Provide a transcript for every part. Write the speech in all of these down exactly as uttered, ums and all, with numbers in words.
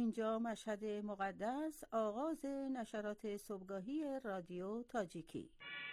اینجا مشهد مقدس، آغاز نشرات صبحگاهی رادیو تاجیکی.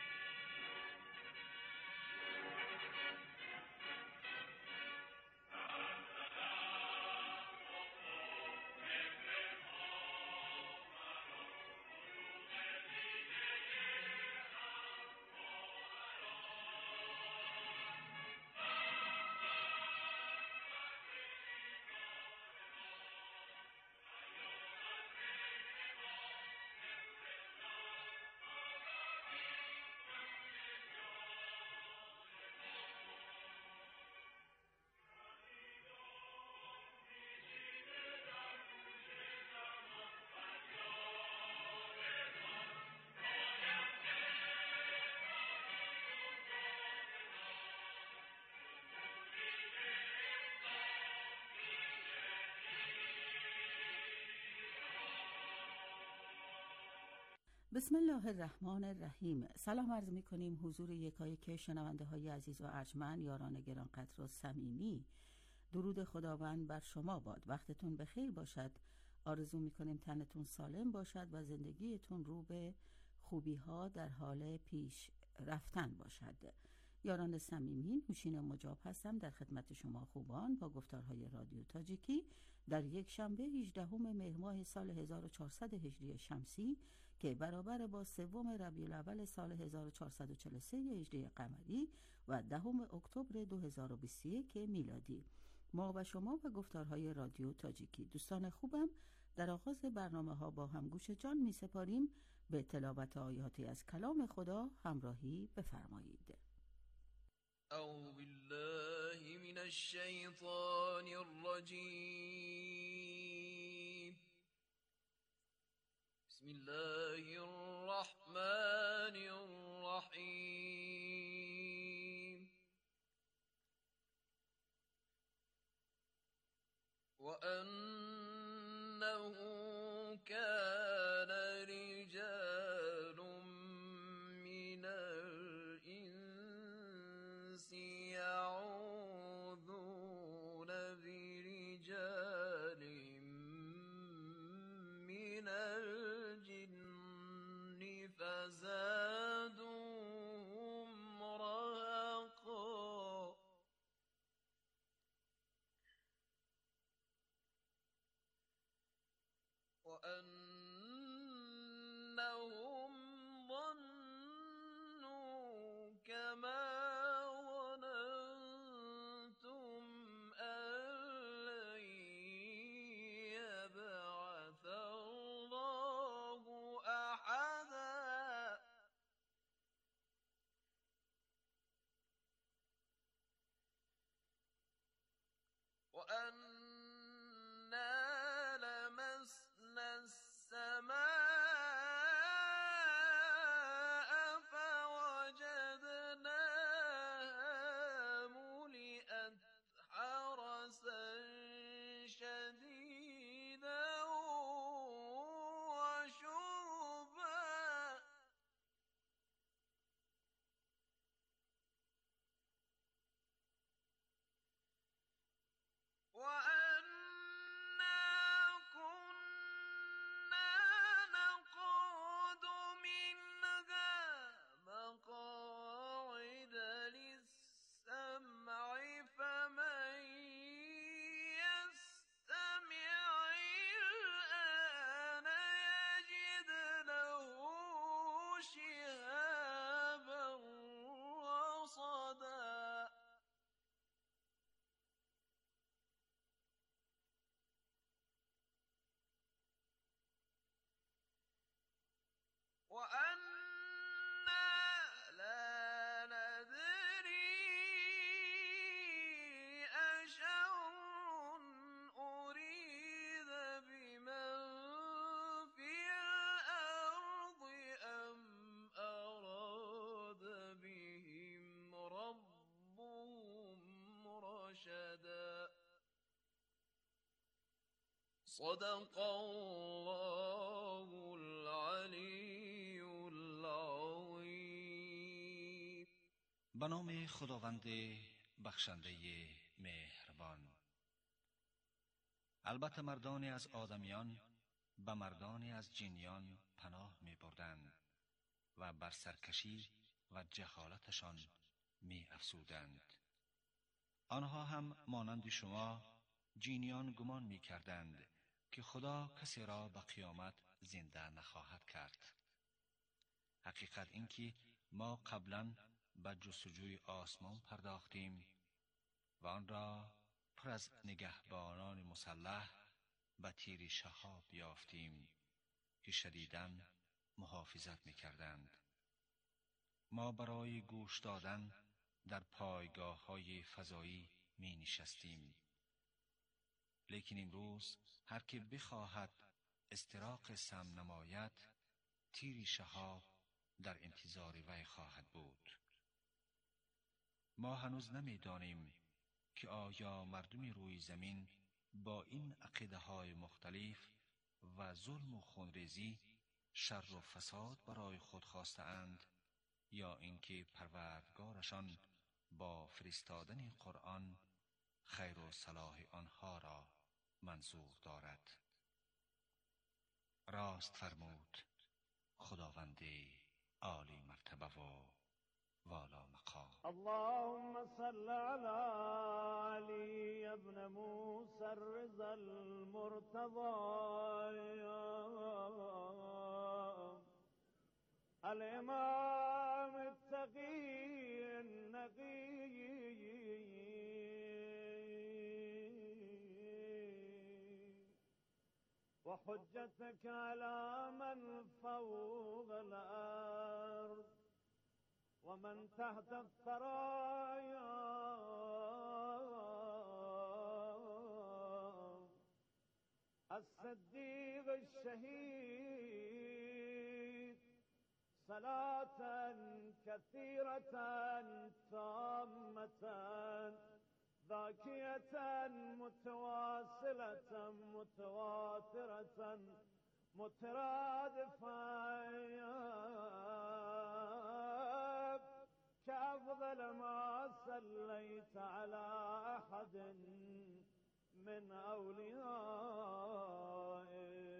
بسم الله الرحمن الرحیم. سلام عرض می کنیم حضور یکایک شنونده های عزیز و ارجمند، یاران گرانقدر و صمیمی. درود خداوند بر شما باد. وقتتون بخیر باشد. آرزو می کنیم تنتون سالم باشد و زندگیتون رو به خوبی ها در حال پیش رفتن باشد. یاران صمیمی، نوشین مجاب هستم در خدمت شما خوبان با گفتارهای رادیو تاجیکی در یک شنبه هجدهم مهر ماه سال هزار و چهارصد هجری شمسی که برابر با سوم ربیع الاول سال هزار و چهارصد و چهل و سه هجری قمری و دهم اکتبر دو هزار و بیست و یک میلادی. ما و شما و گفتارهای رادیو تاجیکی. دوستان خوبم، در آغاز برنامه ها با هم گوش جان می سپاریم به تلاوت آیاتی از کلام خدا. همراهی بفرمایید. اعوذ بالله من الشیطان الرجیم. بسم الله الرحمن الرحیم. وأنه كان رجال من الإنس يعوذون برجال من الجن فزادوهم رهقا. وأنهم ظنوا كما ظننتم أن لن يبعث الله أحدا. وأنا لمسنا السماء فوجدناها ملئت حرسا شديدا وشهبا. وأنا كنا نقعد منها مقاعد للسمع فمن يستمع الآن يجد له شهابا رصدا. وأنا لا ندري أشر أريد بمن في الأرض أم أراد بهم ربهم رشدا. صدق الله العلی العظیم. به نام خداوند بخشنده مهربان. البته مردانی از آدمیان به مردانی از جنیان پناه می بردند و بر سرکشی و جهالتشان می افزودند. آنها هم مانند شما جنیان گمان می کردند که خدا کسی را به قیامت زنده نخواهد کرد. حقیقت این که ما قبلا به جستجوی آسمان پرداختیم و آن را پر از نگهبانان مسلح به تیر شهاب یافتیم که شدیداً محافظت می کردند. ما برای گوش دادن در پایگاه های فضایی می نشستیم، لیکن امروز هر که بخواهد استراق سم نماید، تیر شهاب در انتظار وی خواهد بود. ما هنوز نمی دانیم که آیا مردم روی زمین با این عقیده های مختلف و ظلم و خونریزی شر و فساد برای خود خواسته اند یا اینکه پروردگارشان با فرستادن قرآن خیر و صلاح آنها را منظور دارد. راست فرمود خداوند عالی مرتبه و والا مقام. اللهم صل على علي ابن موسى الرضا المرتضى الإمام التقي النقي وحجتك على من فوق الأرض ومن تحت الثرايا الصديق الشهيد صلاة كثيرة تامة ذاكية متواصلة متواترة مترادفة كأفضل ما صليت على أحد من أوليائك.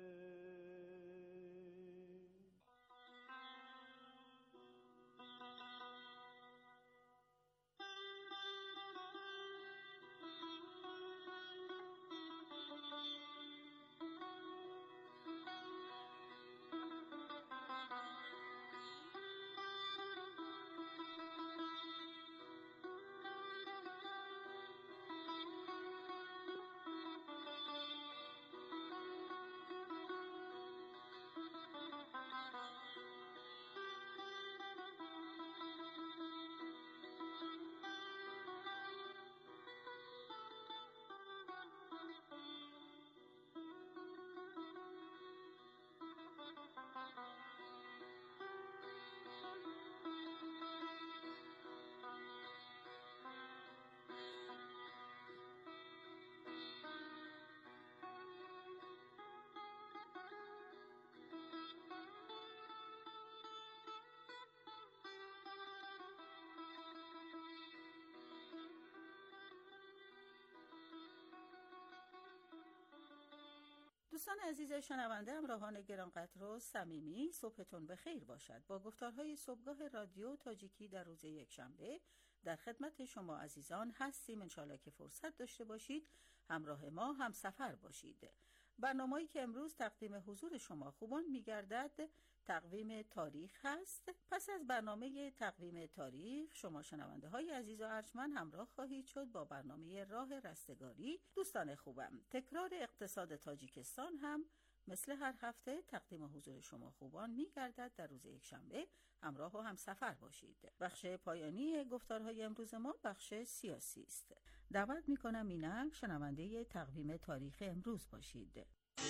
دوستان عزیز شنونده، همراهان گرانقدر و صمیمی، صبحتون بخیر باشد. با گفتارهای صبحگاه رادیو تاجیکی در روز یکشنبه در خدمت شما عزیزان هستیم. انشالله که فرصت داشته باشید همراه ما هم سفر باشید. برنامه‌ای که امروز تقدیم حضور شما خوبان می‌گردد تقویم تاریخ هست. پس از برنامه تقویم تاریخ شما شنونده های عزیز و ارجمند همراه خواهید شد با برنامه راه رستگاری. دوستان خوبم، تکرار اقتصاد تاجیکستان هم مثل هر هفته تقدیم حضور شما خوبان می‌گردد در روز یکشنبه. همراه و هم سفر باشید. بخش پایانی گفتارهای امروز ما بخش سیاسی است. دعوت می‌کنم اینک شنونده تقویم تاریخ امروز باشید.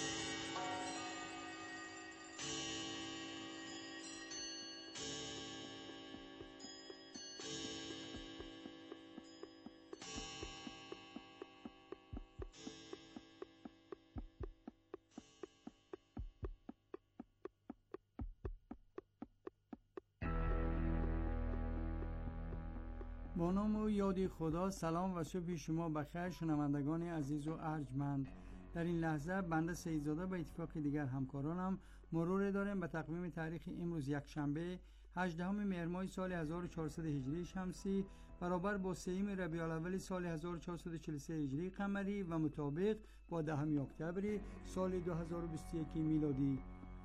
با نام و یاد خدا، سلام و صبح شما بخیر شنوندگان عزیز و ارجمند. در این لحظه بنده سیدزاده به اتفاق دیگر همکارانم مرور داریم به تقویم تاریخ امروز یکشنبه هجدهم مهر ماه سال هزار و چهارصد هجری شمسی برابر با سوم ربیع الاول سال هزار و چهارصد و چهل و سه هجری قمری و مطابق با دهم اکتبر سال دو هزار و بیست و یک میلادی.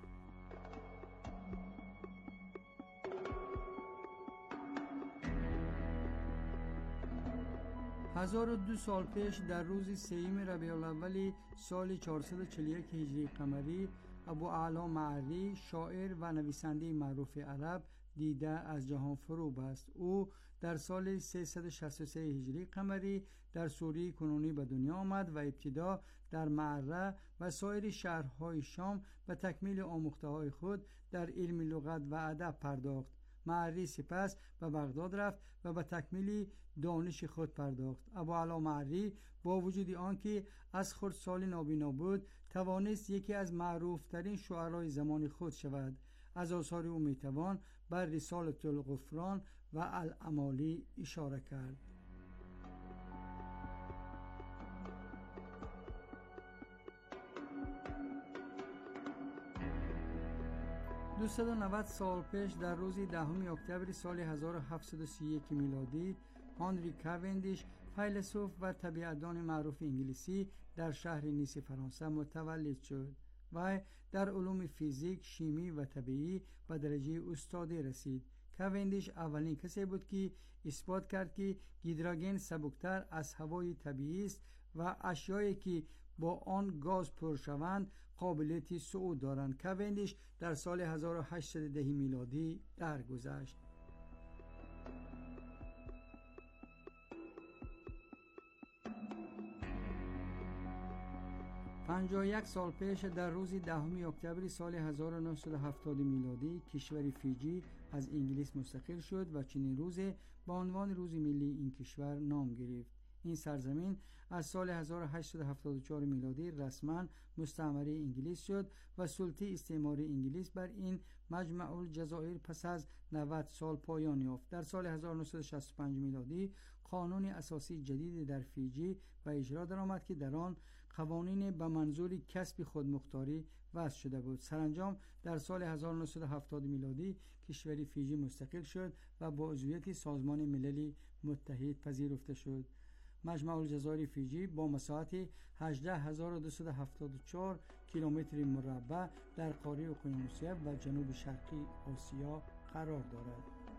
هزار و دو سال پیش در روز سوم ربیع الاول سال چهارصد و چهل و یک هجری قمری ابو اعلی معری شاعر و نویسنده معروف عرب دیده از جهان فرو بست. او در سال سیصد و شصت و سه هجری قمری در سوریه کنونی به دنیا آمد و ابتدا در معره و سایر شهرهای شام به تکمیل آموخته‌های خود در علم لغت و ادب پرداخت. معری سپس به بغداد رفت و به تکمیل دانش خود پرداخت. ابو اعلی معری با وجود آنکه از خردسال نابینا بود توانست یکی از معروف ترین شعرای زمان خود شود. از آثار او میتوان بر رسالة الغفران و الامالی اشاره کرد. دویست و نود سال پیش در روز دهم اکتبر سال هزار و هفتصد و سی و یک میلادی هنری کوندیش فیلسوف و طبیعتدان معروف انگلیسی در شهر نیس فرانسه متولد شد. و در علوم فیزیک، شیمی و طبیعی به درجه استادی رسید. کوندیش اولین کسی بود که اثبات کرد که هیدروژن سبکتر از هوای طبیعی است و اشیایی که با آن گاز پر شوند قابلیت صعود دارند. کوندیش در سال هزار و هشتصد و ده میلادی درگذشت. پنجاه و یک سال پیش در روز دهم اکتبر سال هزار و نهصد و هفتاد میلادی کشور فیجی از انگلیس مستقل شد و چنین روزی به عنوان روز ملی این کشور نام گرفت. این سرزمین از سال هزار و هشتصد و هفتاد و چهار میلادی رسما مستعمره انگلیس شد و سلطه استعماری انگلیس بر این مجمع الجزایر پس از نود سال پایان یافت. در سال هزار و نهصد و شصت و پنج میلادی قانون اساسی جدید در فیجی به اجرا درآمد که در آن قوانین به منظور کسب خودمختاری وضع شده بود. سرانجام در سال هزار و نهصد و هفتاد میلادی کشور فیجی مستقل شد و با عضویت سازمان ملل متحد پذیرفته شد. مجمع الجزایر فیجی با مساحت هجده هزار و دویست و هفتاد و چهار کیلومتر مربع در قاره اقیانوسیه و جنوب شرقی آسیا قرار دارد.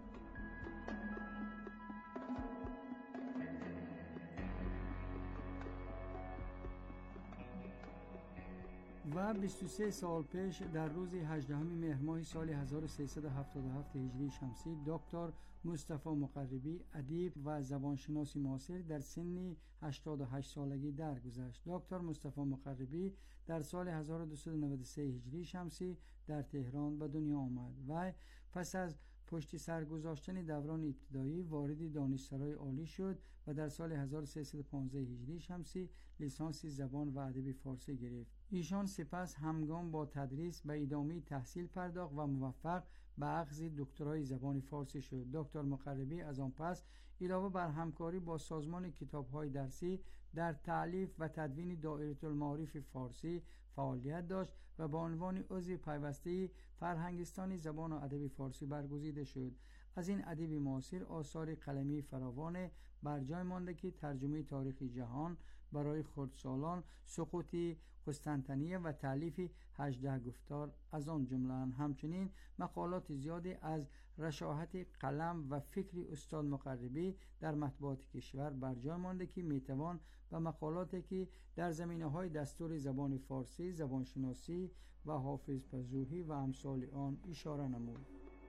و بیست و سه سال پیش در روز هجدهم مهر ماه سال هزار و سیصد و هفتاد و هفت هجری شمسی دکتر مصطفی مقربی ادیب و زبانشناس معاصر در سن هشتاد و هشت سالگی درگذشت. دکتر مصطفی مقربی در سال هزار و دویست و نود و سه هجری شمسی در تهران به دنیا آمد و پس از پشت سر گذاشتن دوران ابتدایی وارد دانشسرای عالی شد و در سال هزار و سیصد و پانزده هجری شمسی لیسانس زبان و ادب فارسی گرفت. ایشان سپس همگام با تدریس به ادامه تحصیل پرداخت و موفق به اخذ دکترای زبان فارسی شد. دکتر مقربی از آن پس علاوه بر همکاری با سازمان کتاب‌های درسی در تألیف و تدوین دایره المعارف فارسی فعالیت داشت و به عنوان عضو پیوسته فرهنگستان زبان و ادب فارسی برگزیده شد. از این ادیب معاصر آثار قلمی فراوان بر جای مانده که ترجمه تاریخ جهان برای خردسالان، سقوط قسطنطنیه و تألیف هجده گفتار از آن جمله‌اند. همچنین مقالات زیادی از رشاحت قلم و فکر استاد مقربی در مطبوعات کشور بر جای مانده که میتوان به مقالاتی که در زمینه‌های دستور زبان فارسی، زبانشناسی و حافظ پژوهی و امثال آن اشاره نمود.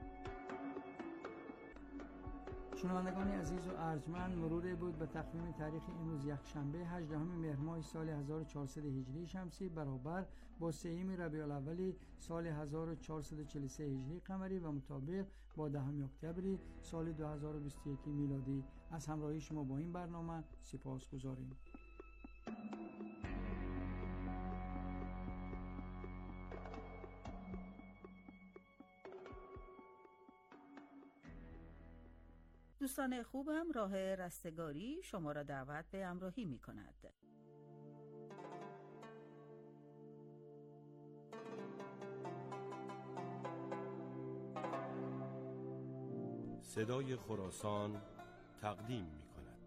شنوندگان عزیز و ارجمند، مروری بود به تقویم تاریخ امروز یکشنبه هجدهم مهر ماه سال هزار و چهارصد هجری شمسی برابر با سوم ربیع الاول سال هزار و چهارصد و چهل و سه هجری قمری و مطابق با دهم اکتبر سال دو هزار و بیست و یک میلادی. از همراهی شما با این برنامه سپاسگزاریم. دوستان خوبم، راه رستگاری شما را دعوت به همراهی می کند. صدای خراسان تقدیم می کند.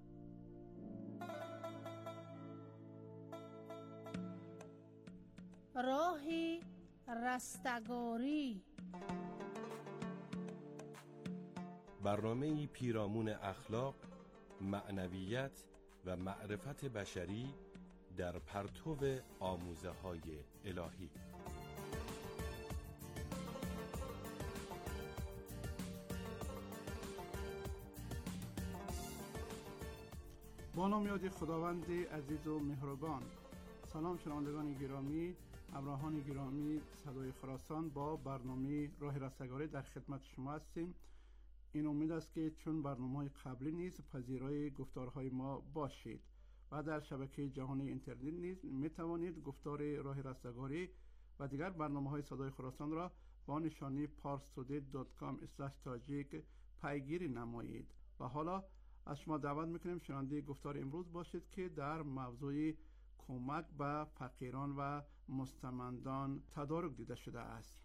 راهی رستگاری، برنامه‌ای پیرامون اخلاق، معنویت و معرفت بشری در پرتو آموزه‌های الهی. با نام یاد خداوند عزیز و مهربان. سلام شنوندگان گرامی، همراهان گرامی صدای خراسان، با برنامه راه رستگاری در خدمت شما هستیم. این امید است که چون برنامه‌های قبلی نیز پذیرای گفتارهای ما باشید و در شبکه جهانی اینترنت نیز می توانید گفتار راه رستگاری و دیگر برنامه‌های صدای خراسان را با نشانی پارس تودی دات کام اسلش تاجیک پیگیری نمایید. و حالا از شما دعوت میکنیم شنونده گفتار امروز باشید که در موضوع کمک به فقیران و مستمندان تدارک دیده شده است.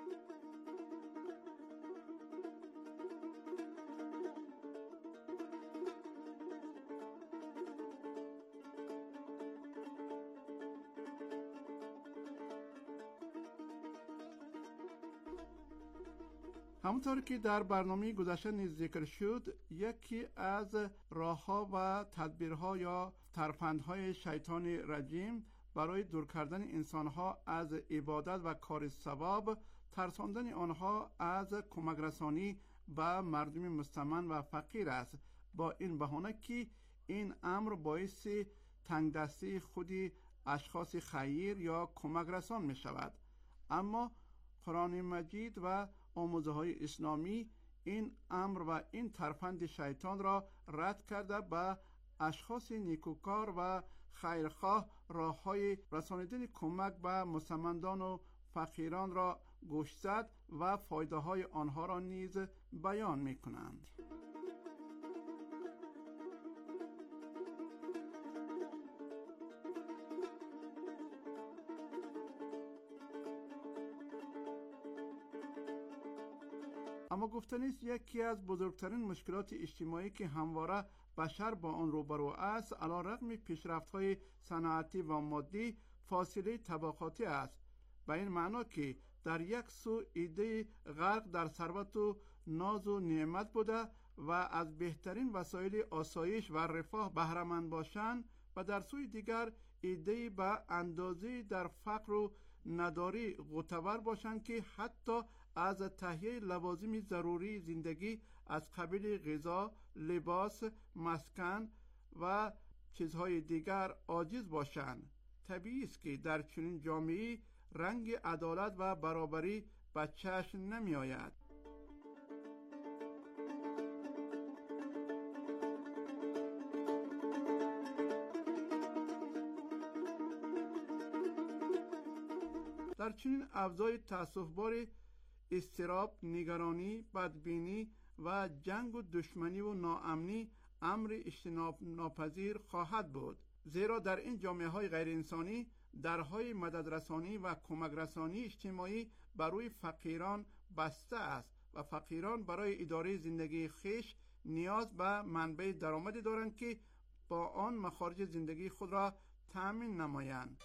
همونطور که در برنامه گذشته نیز ذکر شد، یکی از راه‌ها و تدبیرها یا ترفندهای شیطان رجیم برای دور کردن انسانها از عبادت و کار ثواب، ترساندن آنها از کمک رسانی به مردم مستمند و فقیر است، با این بهانه که این امر باعث تنگدستی خود اشخاص خیر یا کمک رسان می شود. اما قرآن مجید و آموزه های اسلامی این امر و این ترفند شیطان را رد کرده به اشخاص نیکوکار و خیرخواه راه های رسانیدن کمک به مستمندان و فقیران را گوش زد و فایده های آنها را نیز بیان می کنند. اما گفتن است یکی از بزرگترین مشکلات اجتماعی که همواره بشر با آن روبرو است، علیرغم پیشرفت‌های صنعتی و مادی، فاصله طبقاتی است. به این معنا که در یک سو ایده غرق در ثروت و ناز و نعمت بوده و از بهترین وسایل آسایش و رفاه بهره مند باشند، و در سوی دیگر ایده به اندازه در فقر و نداری غوطه‌ور باشند که حتی از تهیه لوازم ضروری زندگی از قبیل غذا، لباس، مسکن و چیزهای دیگر عاجز باشند. طبیعی است که در چنین جامعه‌ای رنگ عدالت و برابری به چشم نمی آید. در چنین اوضاع تأسف‌بار اضطراب، نگرانی، بدبینی و جنگ و دشمنی و ناامنی امر اجتناب ناپذیر خواهد بود، زیرا در این جامعه های غیر انسانی درهای مددرسانی و کمک رسانی اجتماعی برای فقیران بسته است و فقیران برای اداره زندگی خویش نیاز به منبع درآمدی دارند که با آن مخارج زندگی خود را تأمین نمایند.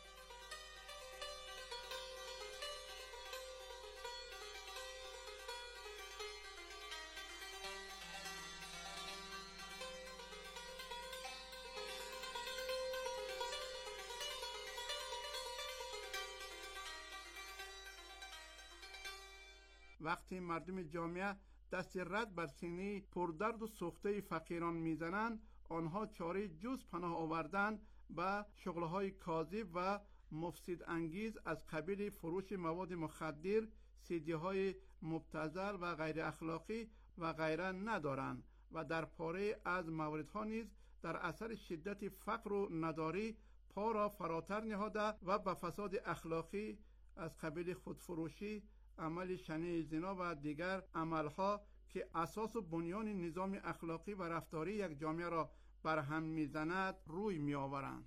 وقتی مردم جامعه دست رد بر سینه پردرد و سوخته فقیران میزنند، آنها چاره جز پناه آوردن به شغلهای کاذب و مفسد انگیز از قبیل فروش مواد مخدر، سیدی های مبتذل و غیر اخلاقی و غیره ندارند و در پاره از موردها نیز در اثر شدت فقر و نداری پا را فراتر نهاده و به فساد اخلاقی از قبیل خودفروشی، عمل شنیع زنا و دیگر عملها که اساس و بنیان نظام اخلاقی و رفتاری یک جامعه را برهم میزند روی می آورند.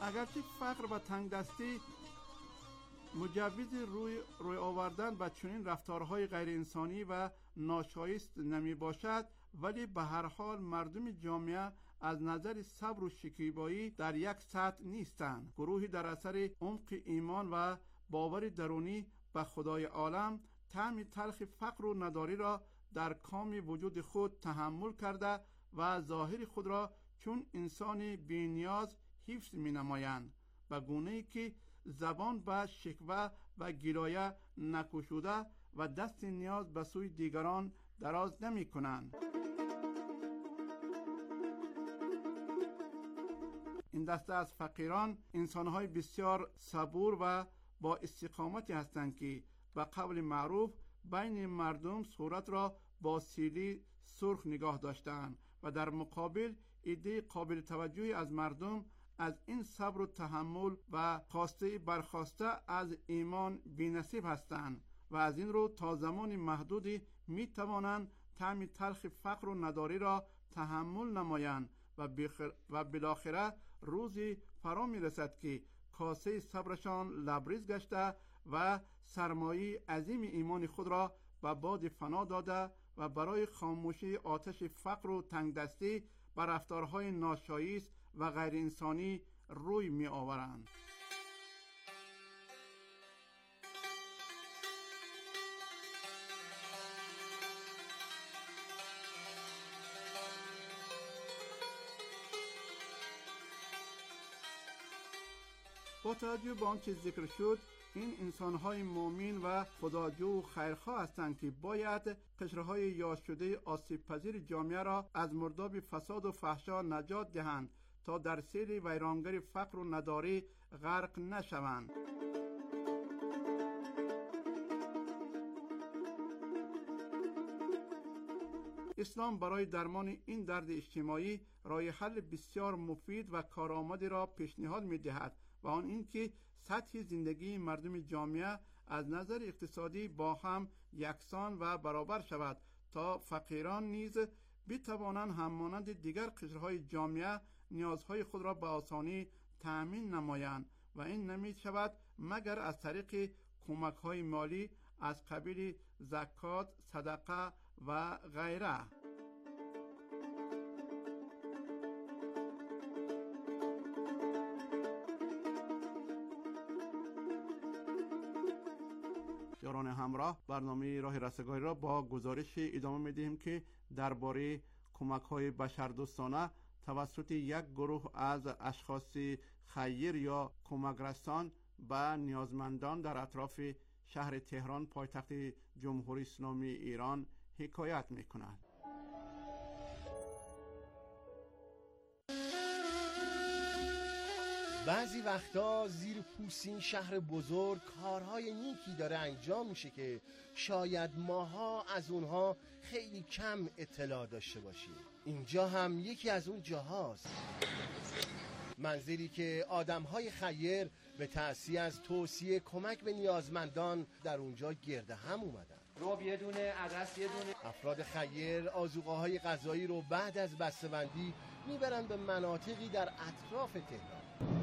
اگرچه فقر و تنگ دستی مجوز روی روی آوردن به چنین رفتارهای غیر انسانی و ناشایست نمی باشد، ولی به هر حال مردم جامعه از نظر صبر و شکیبایی در یک سطح نیستند. گروهی در اثر عمق ایمان و باور درونی به خدای عالم طعم تلخ فقر و نداری را در کام وجود خود تحمل کرده و ظاهر خود را چون انسان بی‌نیاز حفظ می نمایند، به گونه‌ای که زبان به شکوه و گلایه نکشوده و دست نیاز به سوی دیگران دراز نمی کنند. این دسته از فقیران انسان‌های بسیار صبور و با استقامتی هستند که به قول معروف بین مردم صورت را با سیلی سرخ نگاه داشتند و در مقابل عده قابل توجهی از مردم از این صبر و تحمل و خواسته برخواسته از ایمان بی‌نصیب هستند و از این رو تا زمان محدودی می توانند طعم تلخ فقر و نداری را تحمل نمایند و بخر و بالاخره روزی فرا می رسد که کاسه صبرشان لبریز گشته و سرمایه عظیم ایمان خود را به باد فنا داده و برای خاموشی آتش فقر و تنگدستی به رفتارهای ناشایست و غیر انسانی روی می آورند. با توجه به آنچه ذکر شد، این انسان‌های مؤمن و خداجو و خیرخواه هستند که باید قشرهای یاد شده آسیب پذیر جامعه را از مرداب فساد و فحشا نجات دهند تا در سیل ویرانگر فقر و نداری غرق نشوند. اسلام برای درمان این درد اجتماعی راه حل بسیار مفید و کارآمدی را پیشنهاد می‌دهد و آن اینکه سطح زندگی مردم جامعه از نظر اقتصادی با هم یکسان و برابر شود تا فقیران نیز بتوانند همانند دیگر قشرهای جامعه نیازهای خود را به آسانی تأمین نمایند و این نمی شود مگر از طریق کمک‌های مالی از قبیل زکات، صدقه و غیره. یاران همراه، برنامه راه رستگاری را با گزارش ادامه می‌دهیم که درباره کمک‌های بشردوستانه توسط یک گروه از اشخاص خیر یا کمک رسان به نیازمندان در اطراف شهر تهران پایتخت جمهوری اسلامی ایران حکایت می‌کند. بعضی وقتا زیر پوستین شهر بزرگ کارهای نیکی داره انجام میشه که شاید ماها از اونها خیلی کم اطلاع داشته باشیم. اینجا هم یکی از اون جاهاست، منزلی که آدمهای خیر به تأثیر از توصیه کمک به نیازمندان در اونجا گرد هم اومدن. روب یه دونه، عدس یه دونه. افراد خیر آذوقه‌های غذایی رو بعد از بسته‌بندی میبرن به مناطقی در اطراف تهران،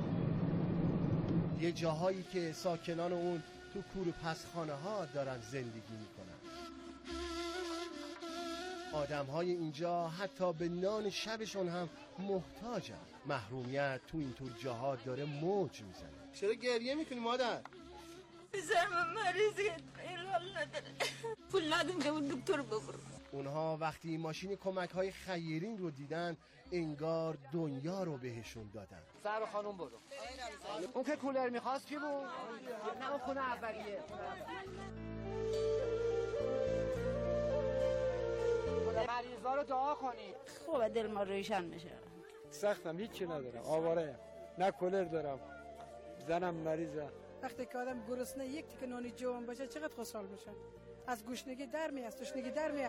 یه جاهایی که ساکنان اون تو کور پسخانه ها دارن زندگی میکنن. آدم های اینجا حتی به نان شبشون هم محتاجن. محرومیت تو اینطور جاها داره موج میزنه. چرا گریه میکنی مادر؟ بزرم مریضی ایلال نداره، پول ندیم که اون دکتر ببرم. اونها وقتی ماشین کمک های خیرین رو دیدن انگار دنیا رو بهشون دادن. سر خانم برو. اون که کولر میخواست کی بود؟ نه اون خونه اولیه. مریضا رو دعا کنید. خوبه دل ما روشن میشه. سختم، هیچی ندارم، آواره، نه کولر دارم، زنم مریضه. وقتی که آدم گرسنه یک تیکه نانی جوان باشه چقدر خوشحال میشه. از گوشنگی در میاد، تشنگی در میاد.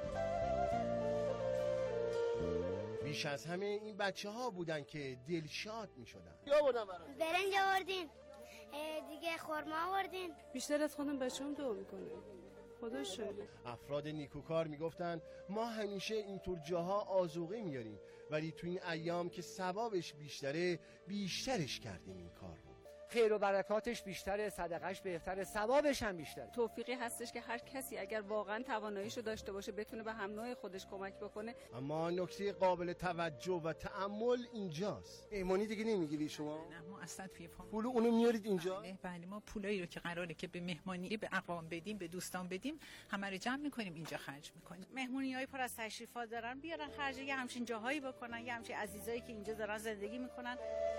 بیش از همه این بچه ها بودن که دلشاد می شدن. یا بودن برای برنج آوردین، دیگه خورما آوردین. بیشتر از خودم بچه هم دعا میکنه. خدا شده. افراد نیکوکار میگفتن ما همیشه اینطور جاها آذوقه میاریم، ولی تو این ایام که ثوابش بیشتره بیشترش کردیم این کار رو. خیر و برکاتش بیشتره، صدقش بهتره، ثوابش هم بیشتره. توفیقی هستش که هر کسی اگر واقعا تواناییشو داشته باشه بتونه به هم نوع خودش کمک بکنه. اما نکته قابل توجه و تأمل اینجاست. مهمانی دیگه نمیگیری شما؟ نه ما اصلا توی فامیل پول اونو میارید اینجا؟ بله, بله ما پولایی رو که قراره که به مهمانی به اقوام بدیم، به دوستان بدیم، همه رو جمع میکنیم اینجا خرج میکنیم. مهمونیای پر از تشریفات دارن بیارن خرج یه همچین جاهایی بکنن، یه همچین عزیزایی که اینجا دارن زندگی میکنن.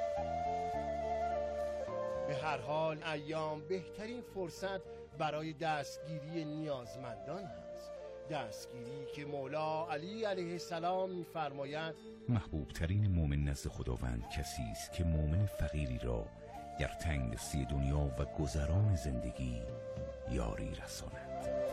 به هر حال ایام بهترین فرصت برای دستگیری نیازمندان هست، دستگیری که مولا علی علیه السلام می‌فرماید محبوب ترین مومن نزد خداوند کسی است که مومن فقیری را در تنگدستی دنیا و گذران زندگی یاری رساند.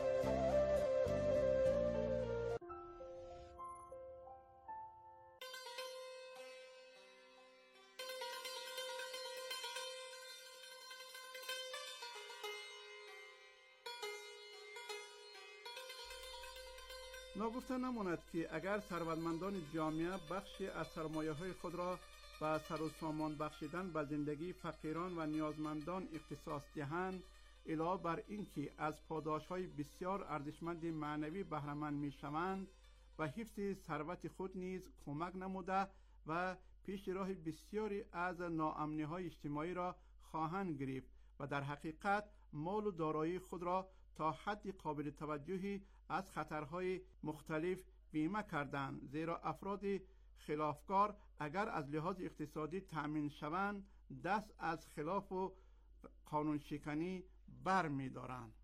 ناگفته نماند که اگر ثروتمندان جامعه بخشی از سرمایه‌های خود را به سر و سامان بخشیدن به زندگی فقیران و نیازمندان اختصاص دهند، علاوه بر اینکه از پاداش‌های بسیار ارزشمند معنوی بهره‌مند می‌شوند و حفظ ثروت خود نیز کمک نموده و پیش راه بسیاری از ناامنی‌های اجتماعی را خواهند گرفت و در حقیقت مال و دارایی خود را تا حد قابل توجهی از خطرهای مختلف بیمه کردند، زیرا افراد خلافکار اگر از لحاظ اقتصادی تأمین شوند دست از خلاف و قانون شکنی بر می دارند.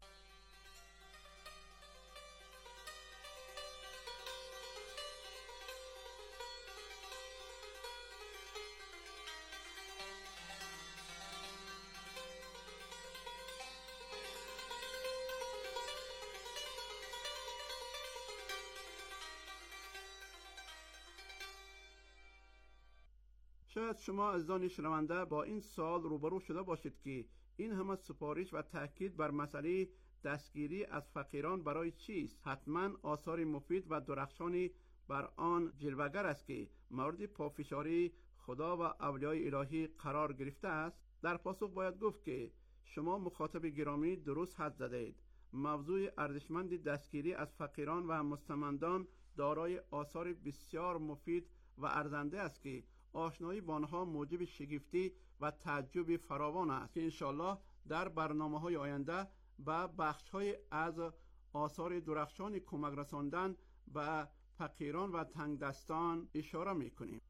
شاید شما عزیزان شنونده با این سوال روبرو شده باشید که این همه سفارش و تاکید بر مسئله دستگیری از فقیران برای چیست؟ حتما آثار مفید و درخشانی بر آن جلوگر است که مورد پافشاری خدا و اولیای الهی قرار گرفته است. در پاسخ باید گفت که شما مخاطب گرامی درست حد زدید. موضوع ارزشمند دستگیری از فقیران و مستمندان دارای آثار بسیار مفید و ارزنده است که آشنایی با آنها موجب شگفتی و تعجب فراوان است که انشالله در برنامه‌های آینده به بخش‌های از آثار درخشان کمک رساندن به فقیران و تنگدستان اشاره می‌کنیم.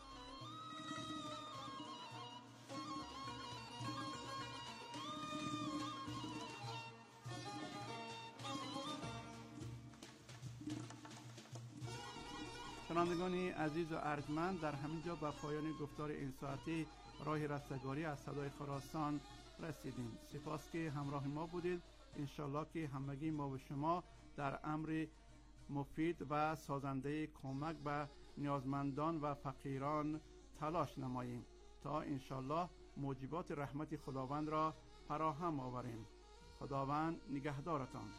شنوندگان عزیز و ارجمند، در همین جا به پایان گفتار این ساعتی راه رستگاری از صدای خراسان رسیدیم. سپاس که همراه ما بودید. انشالله که همگی ما و شما در امر مفید و سازنده کمک به نیازمندان و فقیران تلاش نماییم تا انشالله موجبات رحمت خداوند را فراهم آوریم. خداوند نگهدارتان.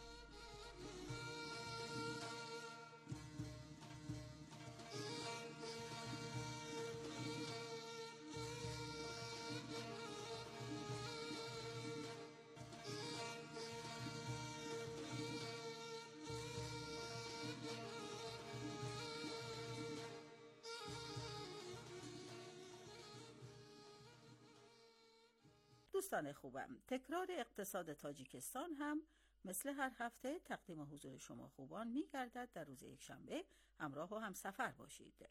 دوستان خوبم، تکرار اقتصاد تاجیکستان هم مثل هر هفته تقدیم حضور شما خوبان می گردد. در روز یک شنبه همراه و هم سفر باشید.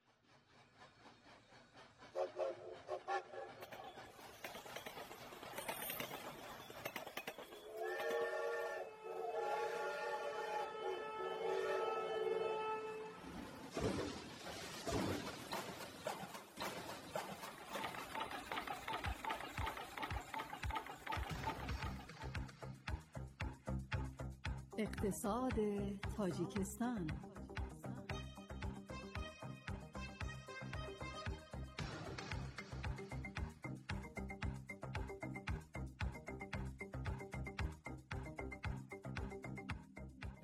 اقتصاد تاجیکستان.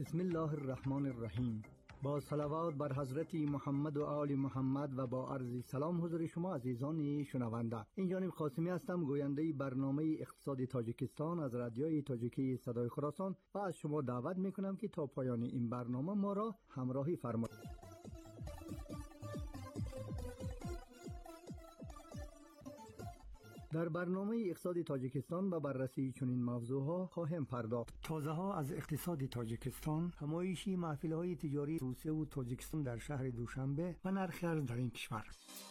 بسم الله الرحمن الرحیم. با صلوات بر حضرت محمد و آل محمد و با عرض سلام حضور شما عزیزان شنونده. این جانب قاسمی هستم، گوینده برنامه اقتصاد تاجیکستان از رادیوی تاجیکی صدای خراسان و از شما دعوت میکنم که تا پایان این برنامه ما را همراهی فرمایید. در برنامه اقتصاد تاجیکستان به بررسی چنین موضوعها خواهیم پرداخت. تازه ها از اقتصاد تاجیکستان، همایشی محفل‌های تجاری روسیه و تاجیکستان در شهر دوشنبه و نرخ ارز در این کشور.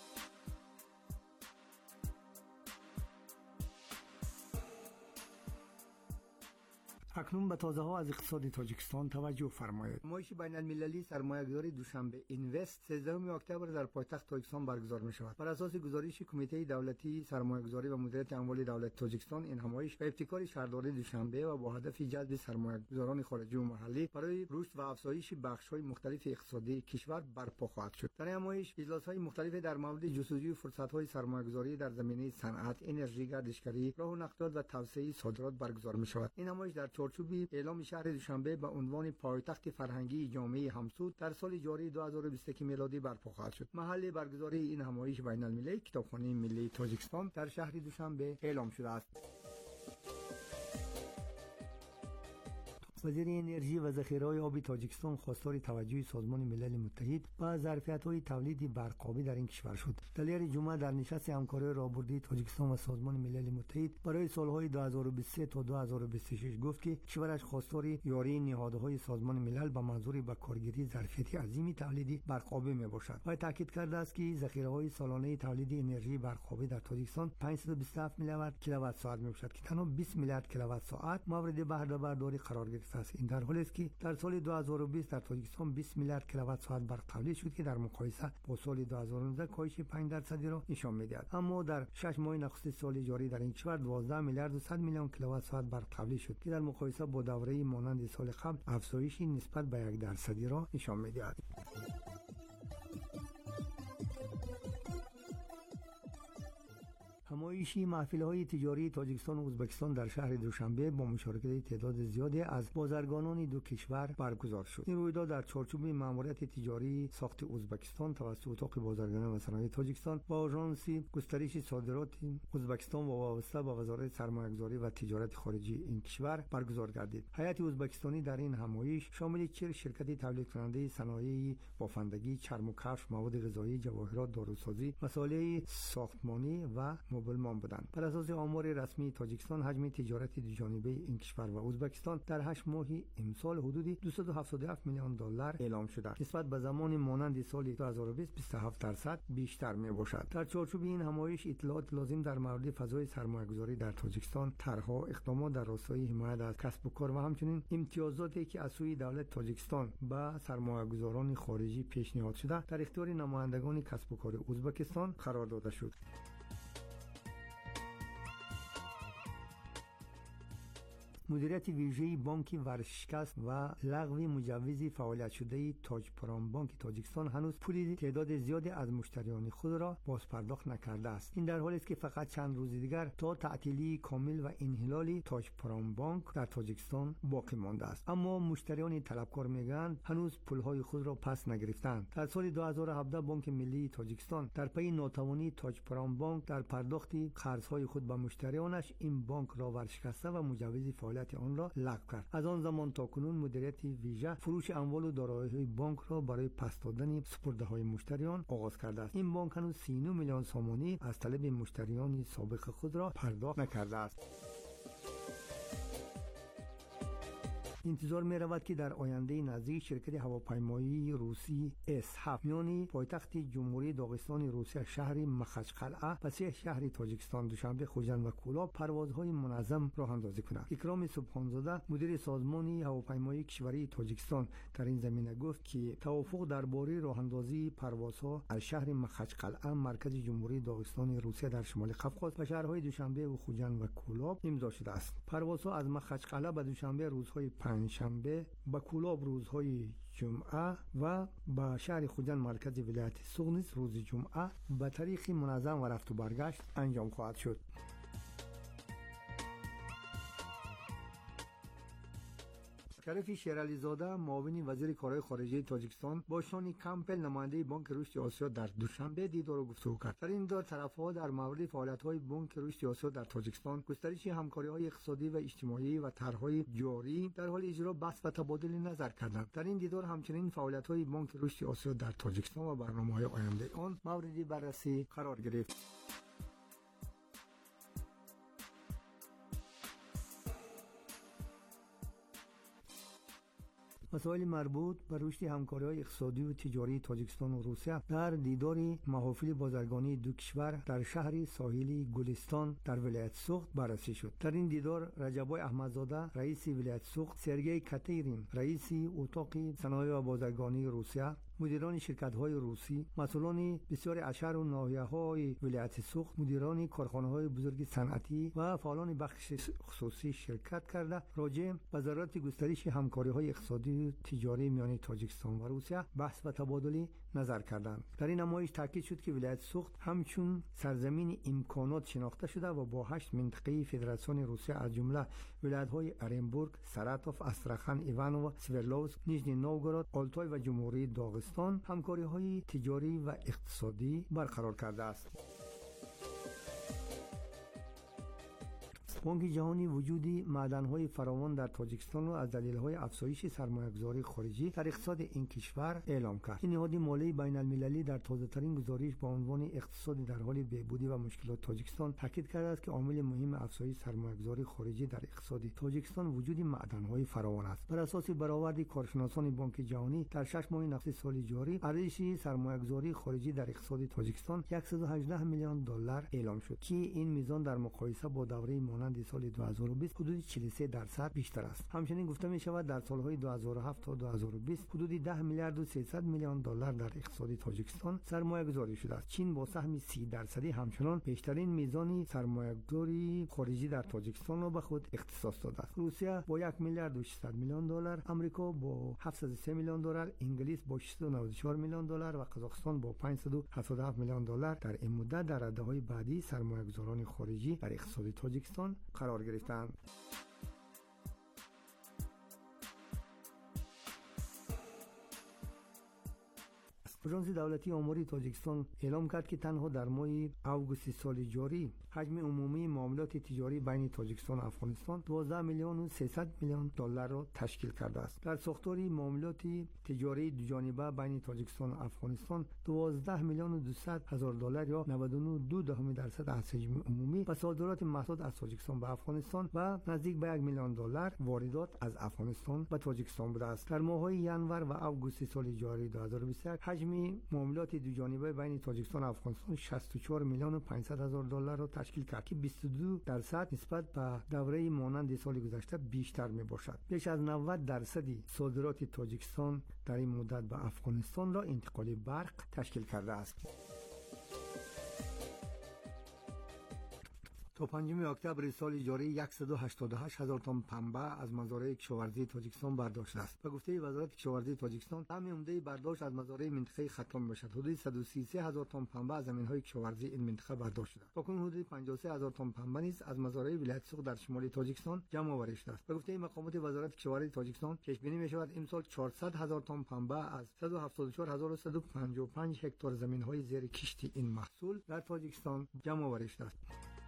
اکنون به تازه ها از اقتصاد تاجیکستان توجه فرمایید. همایش بین المللی سرمایه‌گذاری دوشنبه اینوست سیزدهم اکتبر در پایتخت تاجیکستان برگزار می شود. بر اساس گزارش کمیته دولتی سرمایه‌گذاری و مدیریت اموال دولت تاجیکستان، این همایش به ابتکار شهرداری دوشنبه و با هدف جذب سرمایه‌گذاران خارجی و محلی برای رشد و افزایش بخش‌های مختلف اقتصادی کشور برپا خواهد شد. در همایش اجلاس‌های مختلف در مورد جستجوی فرصت‌های سرمایه‌گذاری در زمینه صنعت، انرژی، گردشگری، راه و نقل و توسعه صادرات برگزار می شود. این همایش در چارچوب اعلام شهر دوشنبه به عنوان پایتخت فرهنگی جامعه همسود در سال جاری دو هزار و بیست و یک میلادی برپا خواهد شد. محل برگزاری این همایش بین المللی کتابخانه ملی تاجیکستان در شهر دوشنبه اعلام شده است. وزیر انرژی و ذخیره‌های آبی تاجیکستان خواستار توجه سازمان ملل متحد و ظرفیت‌های تولید برق‌آبی در این کشور شد. دلیر جمعه در نشست همکاری راهبردی تاجیکستان و سازمان ملل متحد برای سال‌های دو هزار و بیست و سه تا دو هزار و بیست و شش گفت که کشورش خواستار یاری نهادهای سازمان ملل به منظور به کارگیری ظرفیت عظیم تولید برق‌آبی میباشد. و تاکید کرده است که ذخیره‌های سالانه تولید انرژی برق‌آبی در تاجیکستان پانصد و بیست و هفت میلیارد کیلووات ساعت میباشد که تنها بیست میلیارد کیلووات ساعت مورد بهره برداری قرار گرفته است. این در حالی است که در سال دو هزار و بیست در تاجیکستان بیست میلیارد کیلووات ساعت برق تولید شد که در مقایسه با سال دو هزار و نوزده کاهش پنج درصدی را نشان می‌دهد. اما در شش ماه نخست سال جاری در این کشور دوازده میلیارد و صد میلیون کیلووات ساعت برق تولید شد که در مقایسه با دوره مانند سال قبل افزایشی نسبت به یک درصدی را نشان می‌دهد. همایشی محفل‌های تجاری تاجیکستان و ازبکستان در شهر دوشنبه با مشارکت تعداد زیادی از بازرگانان دو کشور برگزار شد. این رویداد در چارچوب ماموریت تجاری ساخت ازبکستان توسط اتاق بازرگانی و صنایع تاجیکستان و آژانس گسترش صادرات ازبکستان و وابسته به وزارت سرمایه‌گذاری و تجارت خارجی این کشور برگزار گردید. هیئت ازبکستانی در این همایش شامل چهل شرکت تولید کننده صنایع بافندگی، چرم و کفش، مواد غذایی، جواهرات، داروسازی، مسائل ساختمانی و مبلمان بودند. بر اساس آمار رسمی تاجیکستان حجم تجارت دوجانبه این کشور و ازبکستان در هشت ماه امسال حدود دویست و هفتاد و هفت میلیون دلار اعلام شده. نسبت به زمان مانند سال دو هزار و بیست بیست و هفت درصد بیشتر می باشد. در چارچوب این همایش اطلاعات لازم در مورد فضای سرمایه‌گذاری در تاجیکستان، طرح‌ها، اقدامات در راستای حمایت از کسب و کار و همچنین امتیازاتی که از سوی دولت تاجیکستان به سرمایه‌گذاران خارجی پیشنهاد شده در اختیار نمایندگان کسب و کار ازبکستان قرار داده شد. مدیریت ویژه بانک ورشکست و لغو مجوز فعالیت شده تاج پرام بانک تاجیکستان هنوز پول تعداد زیادی از مشتریان خود را باز پرداخت نکرده است. این در حالی است که فقط چند روز دیگر تا تعطیلی کامل و انحلال تاج پرام بانک در تاجیکستان باقی مانده است. اما مشتریان طلبکار میگویند هنوز پولهای خود را پس نگرفتند. در سال دو هزار و هفده بانک ملی تاجیکستان در پی ناتوانی تاج پرام بانک در پرداخت قرضهای خود به مشتریانش این بانک را ورشکسته و مجوز فعالیت آن را لغو کرد. از آن زمان تا کنون مدیریت ویژه فروش اموال و دارایی‌های بانک را برای پس دادن سپرده‌های مشتریان آغاز کرده است. این بانک هنوز سی و نه میلیون سامانی از طلب مشتریان سابق خود را پرداخت نکرده است. انتظار می رود که در آینده نزدیک شرکت هواپیمایی روسی اس هفت میانی پایتخت جمهوری داغستان روسیه شهر مخچقلعه و سه شهر تاجیکستان دوشنبه، خوجند و کولاب پروازهای منظم راه اندازی کند. اکرام سبحانزاده مدیر سازمان هواپیمایی کشوری تاجیکستان در این زمینه گفت که توافق درباره راه اندازی پروازها از شهر مخچقلعه مرکز جمهوری داغستان روسیه در شمال قفقاز و شهرهای دوشنبه و خوجند و کولاب امضا شده است. پروازها از مخچقلعه به دوشنبه روزهای پنجشنبه، به کولاب روزهای جمعه و به شهر خوجند مرکز ولایت سوغنیز روز جمعه به طریق منظم و رفت و برگشت انجام خواهد شد. شریف شیرعلی زاده معاون وزیر کارهای خارجه تاجیکستان با شانی کمپل نماینده بانک رشد آسیا در دوشنبه دیدار و گفتگو کرد. در این دیدار طرف‌ها در مورد فعالیت‌های بانک رشد آسیا در تاجیکستان، گسترش همکاری‌های اقتصادی و اجتماعی و طرح‌های جاری در حال اجرا بحث و تبادل نظر کردند. در این دیدار همچنین فعالیت‌های بانک رشد آسیا در تاجیکستان و برنامه‌های آینده آن مورد بررسی قرار گرفت. مسائل مربوط به رشد همکاری‌های اقتصادی و تجاری تاجیکستان و روسیه در دیدار محافل بازرگانی دو کشور در شهر ساحلی گلستان در ولایت سوخت بررسی شد. در این دیدار رجبای احمدزاده رئیس ولایت سوخت، سرگئی کاترین رئیس اتاق صنایع و بازرگانی روسیه، مدیران شرکت‌های روسی، مسئولان بسیار اشهر و ناحیه‌های ولایت سوخت، مدیران کارخانه‌های بزرگ صنعتی و فعالان بخش خصوصی شرکت کرده راجع به ضرورت گسترش همکاری‌های اقتصادی و تجاری میان تاجیکستان و روسیه بحث و تبادل نظر کردند. در این نمایش تاکید شد که ولایت سوخت همچون سرزمین امکانات شناخته شده و با هشت منطقه فدراسیون روسیه از جمله ولایت‌های ارنبورگ، ساراتوف، استراخان، ایوانوو، سوردلوسک، نیژنی نوگورود، آلتای و جمهوری داغستان همکاری‌های تجاری و اقتصادی برقرار کرده است. بانک جهانی وجود معدن‌های فراوان در تاجیکستان را از دلایل افزایش سرمایه‌گذاری خارجی در اقتصاد این کشور اعلام کرد. این نهاد مالی بین‌المللی در تازه‌ترین گزارش با عنوان اقتصاد در حال بهبودی و مشکلات تاجیکستان تاکید کرده است که عامل مهم افزایش سرمایه‌گذاری خارجی در اقتصاد تاجیکستان وجود معدن‌های فراوان است. بر اساس برآورد کارشناسان بانک جهانی در شش ماه نفس سال جاری، ارزش سرمایه‌گذاری خارجی در اقتصاد تاجیکستان صد و هجده میلیون دلار اعلام شد که این میزان در مقایسه با دوره مانند سال دو هزار و بیست حدود چهل و سه درصد بیشتر است. همچنین گفته می شود در سالهای دو هزار و هفت تا دو هزار و بیست حدود ده میلیارد و سیصد میلیون دلار در اقتصاد تاجیکستان سرمایه گذاری شده است. چین با سهم سی درصدی همچنان بیشترین میزان سرمایه گذاری خارجی در تاجیکستان را به خود اختصاص داده است. روسیه با یک میلیارد و ششصد میلیون دلار، آمریکا با هفتصد و سه میلیون دلار، انگلیس با ششصد و نود و چهار میلیون دلار و قزاقستان با پانصد و هفتاد و هفت میلیون دلار در این مدت در رده‌های بعدی سرمایه‌گذاران خارجی در اقتصاد تاجیکستان قرار گرفتند. آژانس دولتی آماری تاجیکستان اعلام کرد که تنها در ماه اوگوست سال جاری حجم عمومی معاملات تجاری بین تاجیکستان و افغانستان دوازده میلیون و سیصد میلیون دلار را تشکیل کرده است. در ساختار معاملات تجاری دو جانبه بین تاجیکستان و افغانستان دوازده میلیون و دویست هزار دلار یا نود و نه و دو دهم درصد از حجم عمومی و صادرات محصولات از تاجیکستان به افغانستان و نزدیک به یک میلیون دلار واردات از افغانستان به تاجیکستان بوده است. در ماه‌های ینور و اوگوست سال جاری دو هزار و بیست و یک حجم معاملات دو جانبه بین تاجیکستان و افغانستان شصت و چهار میلیون و پانصد هزار دلار را تشکیل کرد که بیست و دو درصد نسبت به دوره مانند سال گذشته بیشتر می باشد. بیش از نود درصد صادرات تاجیکستان در این مدت به افغانستان را انتقال برق تشکیل کرده است. تا پنجم اکتبر سال جاری صد و هشتاد و هشت هزار تن پنبه از مزارع کشاورزی تاجیکستان برداشت است. به گفته وزارت کشاورزی تاجیکستان، طعم عمده برداشت از مزارع منطقه ختام باشد. حدود صد و سی و سه هزار تن پنبه از زمین‌های کشاورزی این منطقه برداشت شده. تاکنون حدود پنجاه و سه هزار تن پنبه نیز از مزارع ولایت سوخت در شمال تاجیکستان جمع آوری شده است. به گفته مقامات وزارت کشاورزی تاجیکستان، پیش بینی می‌شود امسال چهارصد هزار تن پنبه از صد و هفتاد و چهار هزار و صد و پنجاه و پنج هکتار زمین‌های زیر کشت این محصول در تاجیکستان جمع آوری شده است.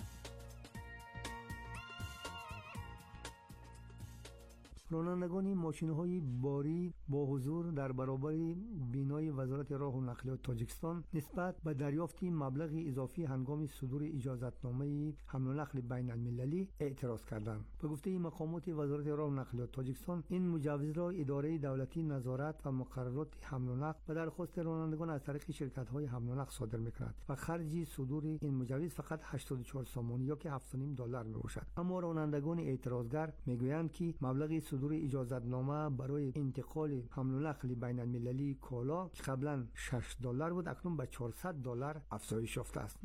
رانندگان ماشین‌های باری با حضور در برابر بینای وزارت راه و نقلیات تاجیکستان نسبت به دریافت مبلغ اضافی هنگام صدور اجازتنامه حمل و نقل بین المللی اعتراض کردند. به گفته مقامات وزارت راه و نقلیات تاجیکستان، این مجوز را اداره دولتی نظارت و مقررات حمل و نقل به درخواست رانندگان از طریق شرکت‌های حمل و نقل صادر می‌کند و خرج صدور این مجوز فقط هشتاد و چهار سامانی یا که هفت و نیم دلار می‌باشد. اما رانندگان اعتراضگر می‌گویند که مبلغ صدور اجازتنامه برای انتقال حمل و نقل بین المللی کالا که قبلا شش دلار بود اکنون به چهارصد دلار افزایش یافته است.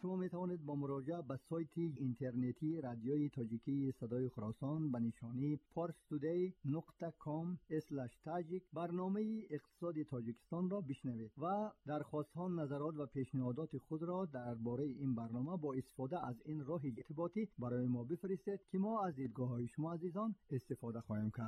شما می توانید با مراجعه به سایت اینترنتی رادیوی تاجیکی صدای خراسان به نشانی پارس تودی نقطه کام اسلش تاجیک برنامه اقتصاد تاجیکستان را بشنوید و درخواست‌ها، نظرات و پیشنهادات خود را درباره این برنامه با استفاده از این راه ارتباطی برای ما بفرستید که ما از دیدگاه‌های شما عزیزان استفاده خواهیم کرد.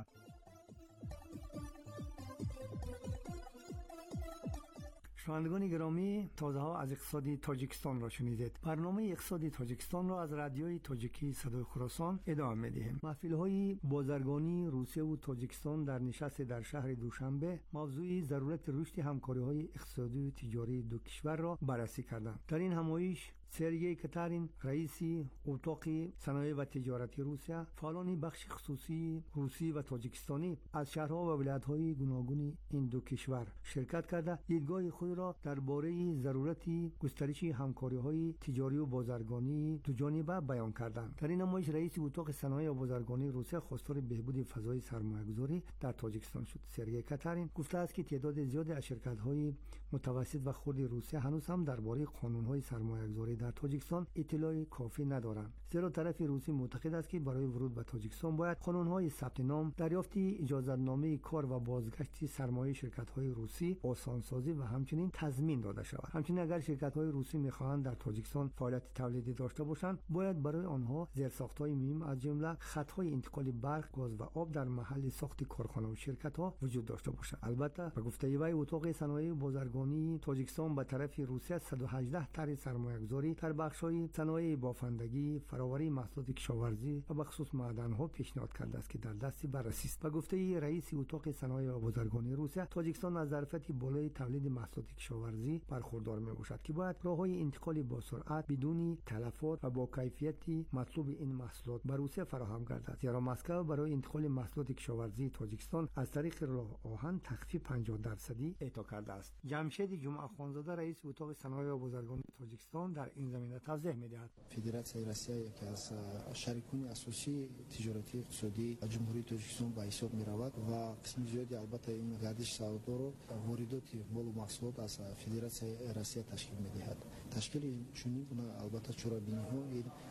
شنوندگان گرامی، تازه ها از اقتصاد تاجیکستان را شنیدید. برنامه اقتصاد تاجیکستان را از رادیوی تاجیکی صدای خراسان ادامه می‌دهیم. محفل های بازرگانی روسیه و تاجیکستان در نشست در شهر دوشنبه موضوع ضرورت رشد همکاری های اقتصادی و تجاری دو کشور را بررسی کردند. در این همایش سرگئی کتارین رئیس اتاق صنایع و تجارت روسیه، فعالان بخش خصوصی روسی و تاجیکستانی از شهرها و ولایت‌های گوناگون این دو کشور شرکت کرده دیدگاه خود را درباره ضرورت گسترش همکاری‌های تجاری و بازرگانی دو جانبه بیان کردند. در این نمایش رئیس اتاق صنایع و بازرگانی روسیه خواستار بهبود فضای سرمایه‌گذاری در تاجیکستان شد. سرگئی کتارین گفته است که تعداد زیادی از شرکت‌های متوسط و خرد روسیه هنوز هم درباره قانون‌های سرمایه‌گذاری در تاجیکستان اطلاع کافی ندارند. زیرا طرف روسی معتقد است که برای ورود به تاجیکستان باید قانون‌های ثبت نام، دریافت اجازه‌نامه کار و بازگشت سرمایه شرکت‌های روسی آسانسازی و همچنین تضمین داده شود. همچنین اگر شرکت‌های روسی می‌خواهند در تاجیکستان فعالیت تولیدی داشته باشند، باید برای آنها زیرساخت‌های مهم از جمله خط‌های انتقال برق، گاز و آب در محل ساخت کارخانه و شرکت‌ها وجود داشته باشد. البته به گفته وی اتاق صنایع و بازرگانی تاجیکستان به طرف روسیه صد و هجده طرح سرمایه‌گذاری در بخش‌های صنایع بافندگی، فراوری محصولات کشاورزی و بخصوص معدن‌ها پیشنهاد کرده است که در دست بررسی است. به گفته رئیس اتاق صنایع و بازرگانی روسیه، تاجیکستان از ظرفیت بالای تولید محصولات کشاورزی برخوردار میباشد که باید راه‌های انتقال با سرعت بدون تلفات و با کیفیت مطلوب این محصولات به روسیه فراهم گردد. زیرا مسکو برای انتقال محصولات کشاورزی تاجیکستان از طریق راه آهن تخفیف پنجاه درصدی اعطا کرده است. جمشید جمعه خانزاده رئیس اتاق صنایع و بازرگانی تاجیکستان در این زمینه توضیح می‌دهد. فدراسیون روسیه یکی از شریکان اساسی تجارتی اقتصادی جمهوری تاجیکستان به حساب می‌رود و قسم زیادی البته این گردش سودا رو واردات مال و محصولات از فدراسیون روسیه تشکیل می‌دهد. تشکیل چنین گونه البته چرابینی‌ها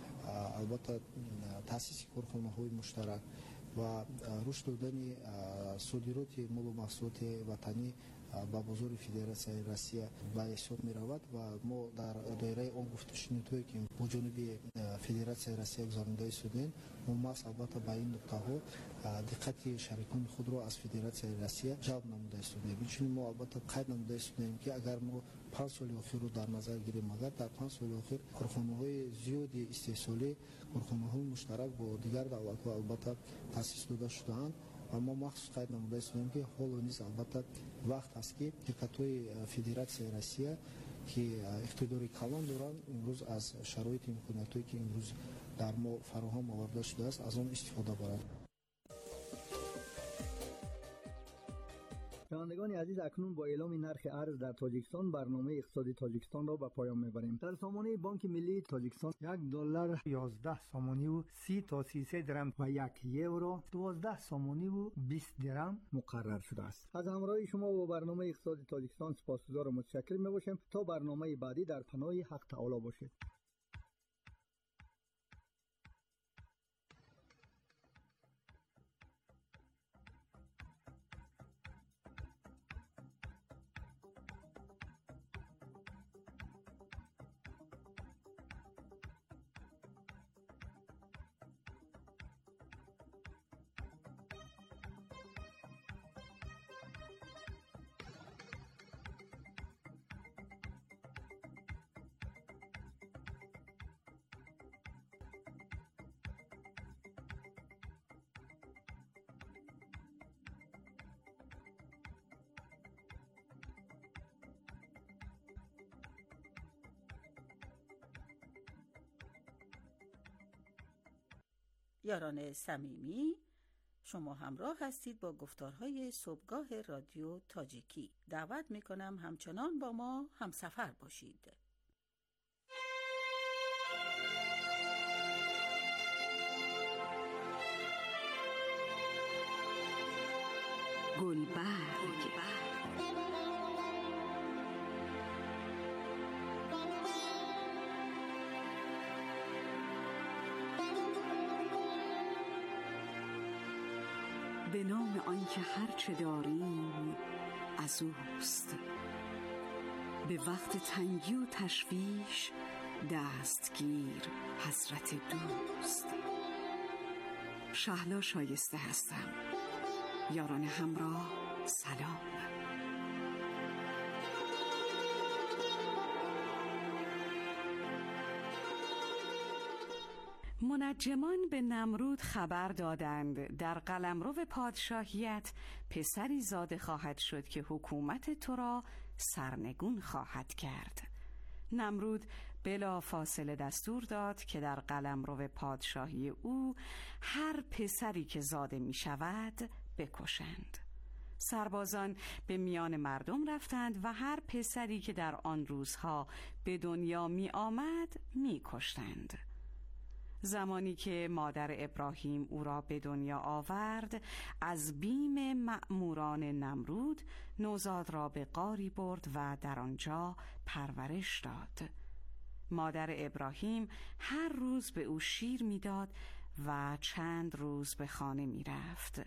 البته تأسیس کارخانه‌های مشترک و رشد دادن صادرات مال و محصولات وطنی با بازار فدراسیون روسیه به حساب می رود و ما در دایره آن گفته شنیدیم که با جانب فدراسیون روسیه گزارنده شدیم. ما ماس البته به این نقطه ها دقت شریکان خود را از فدراسیون روسیه جلب نموده شدیم. چون ما البته قید نموده شدیم که اگر ما پنج سال اخیر رو در نظر گیریم، اگر در پنج سال اخیر کارخانه‌های زیادی استحصالی، کارخانه‌های مشترک با دیگر دولت‌ها البته تأسیس داده شده‌اند و ما مخصوص قید نموده شدیم که حال و نیز البته وقت است که شرکت‌های فدراسیون روسیه که اقتدار کلان دارند امروز از شرایط امکاناتی که امروز در ما فراهم آورده شده است از آن استفاده برند. شنوندگان عزیز، اکنون با اعلام نرخ ارز در تاجیکستان برنامه اقتصادی تاجیکستان را به پایان میبریم. در سامانه بانک ملی تاجیکستان یک دلار یازده سامانی و سی تا سیصد درم و یک یورو دوازده سامانی و بیست درم مقرر شده است. از همراهی شما با برنامه اقتصادی تاجیکستان سپاسگزار و متشکر میباشیم. تا برنامه بعدی در پناه حق تعالی باشید. یاران صمیمی، شما همراه هستید با گفتارهای صبحگاه رادیو تاجیکی. دعوت میکنم همچنان با ما همسفر باشید. گلبرگ به نام آنکه هرچه داریم از اوست. به وقت تنگی و تشویش دستگیر حضرت دوست. شهلا شایسته هستم. یاران همراه سلام. منجمان به نمرود خبر دادند در قلمرو پادشاهیت پسری زاده خواهد شد که حکومت تو را سرنگون خواهد کرد. نمرود بلا فاصله دستور داد که در قلمرو پادشاهی او هر پسری که زاده می شود بکشند. سربازان به میان مردم رفتند و هر پسری که در آن روزها به دنیا می آمد می کشتند. زمانی که مادر ابراهیم او را به دنیا آورد، از بیم مأموران نمرود نوزاد را به غاری برد و در آنجا پرورش داد. مادر ابراهیم هر روز به او شیر میداد و چند روز به خانه می رفت.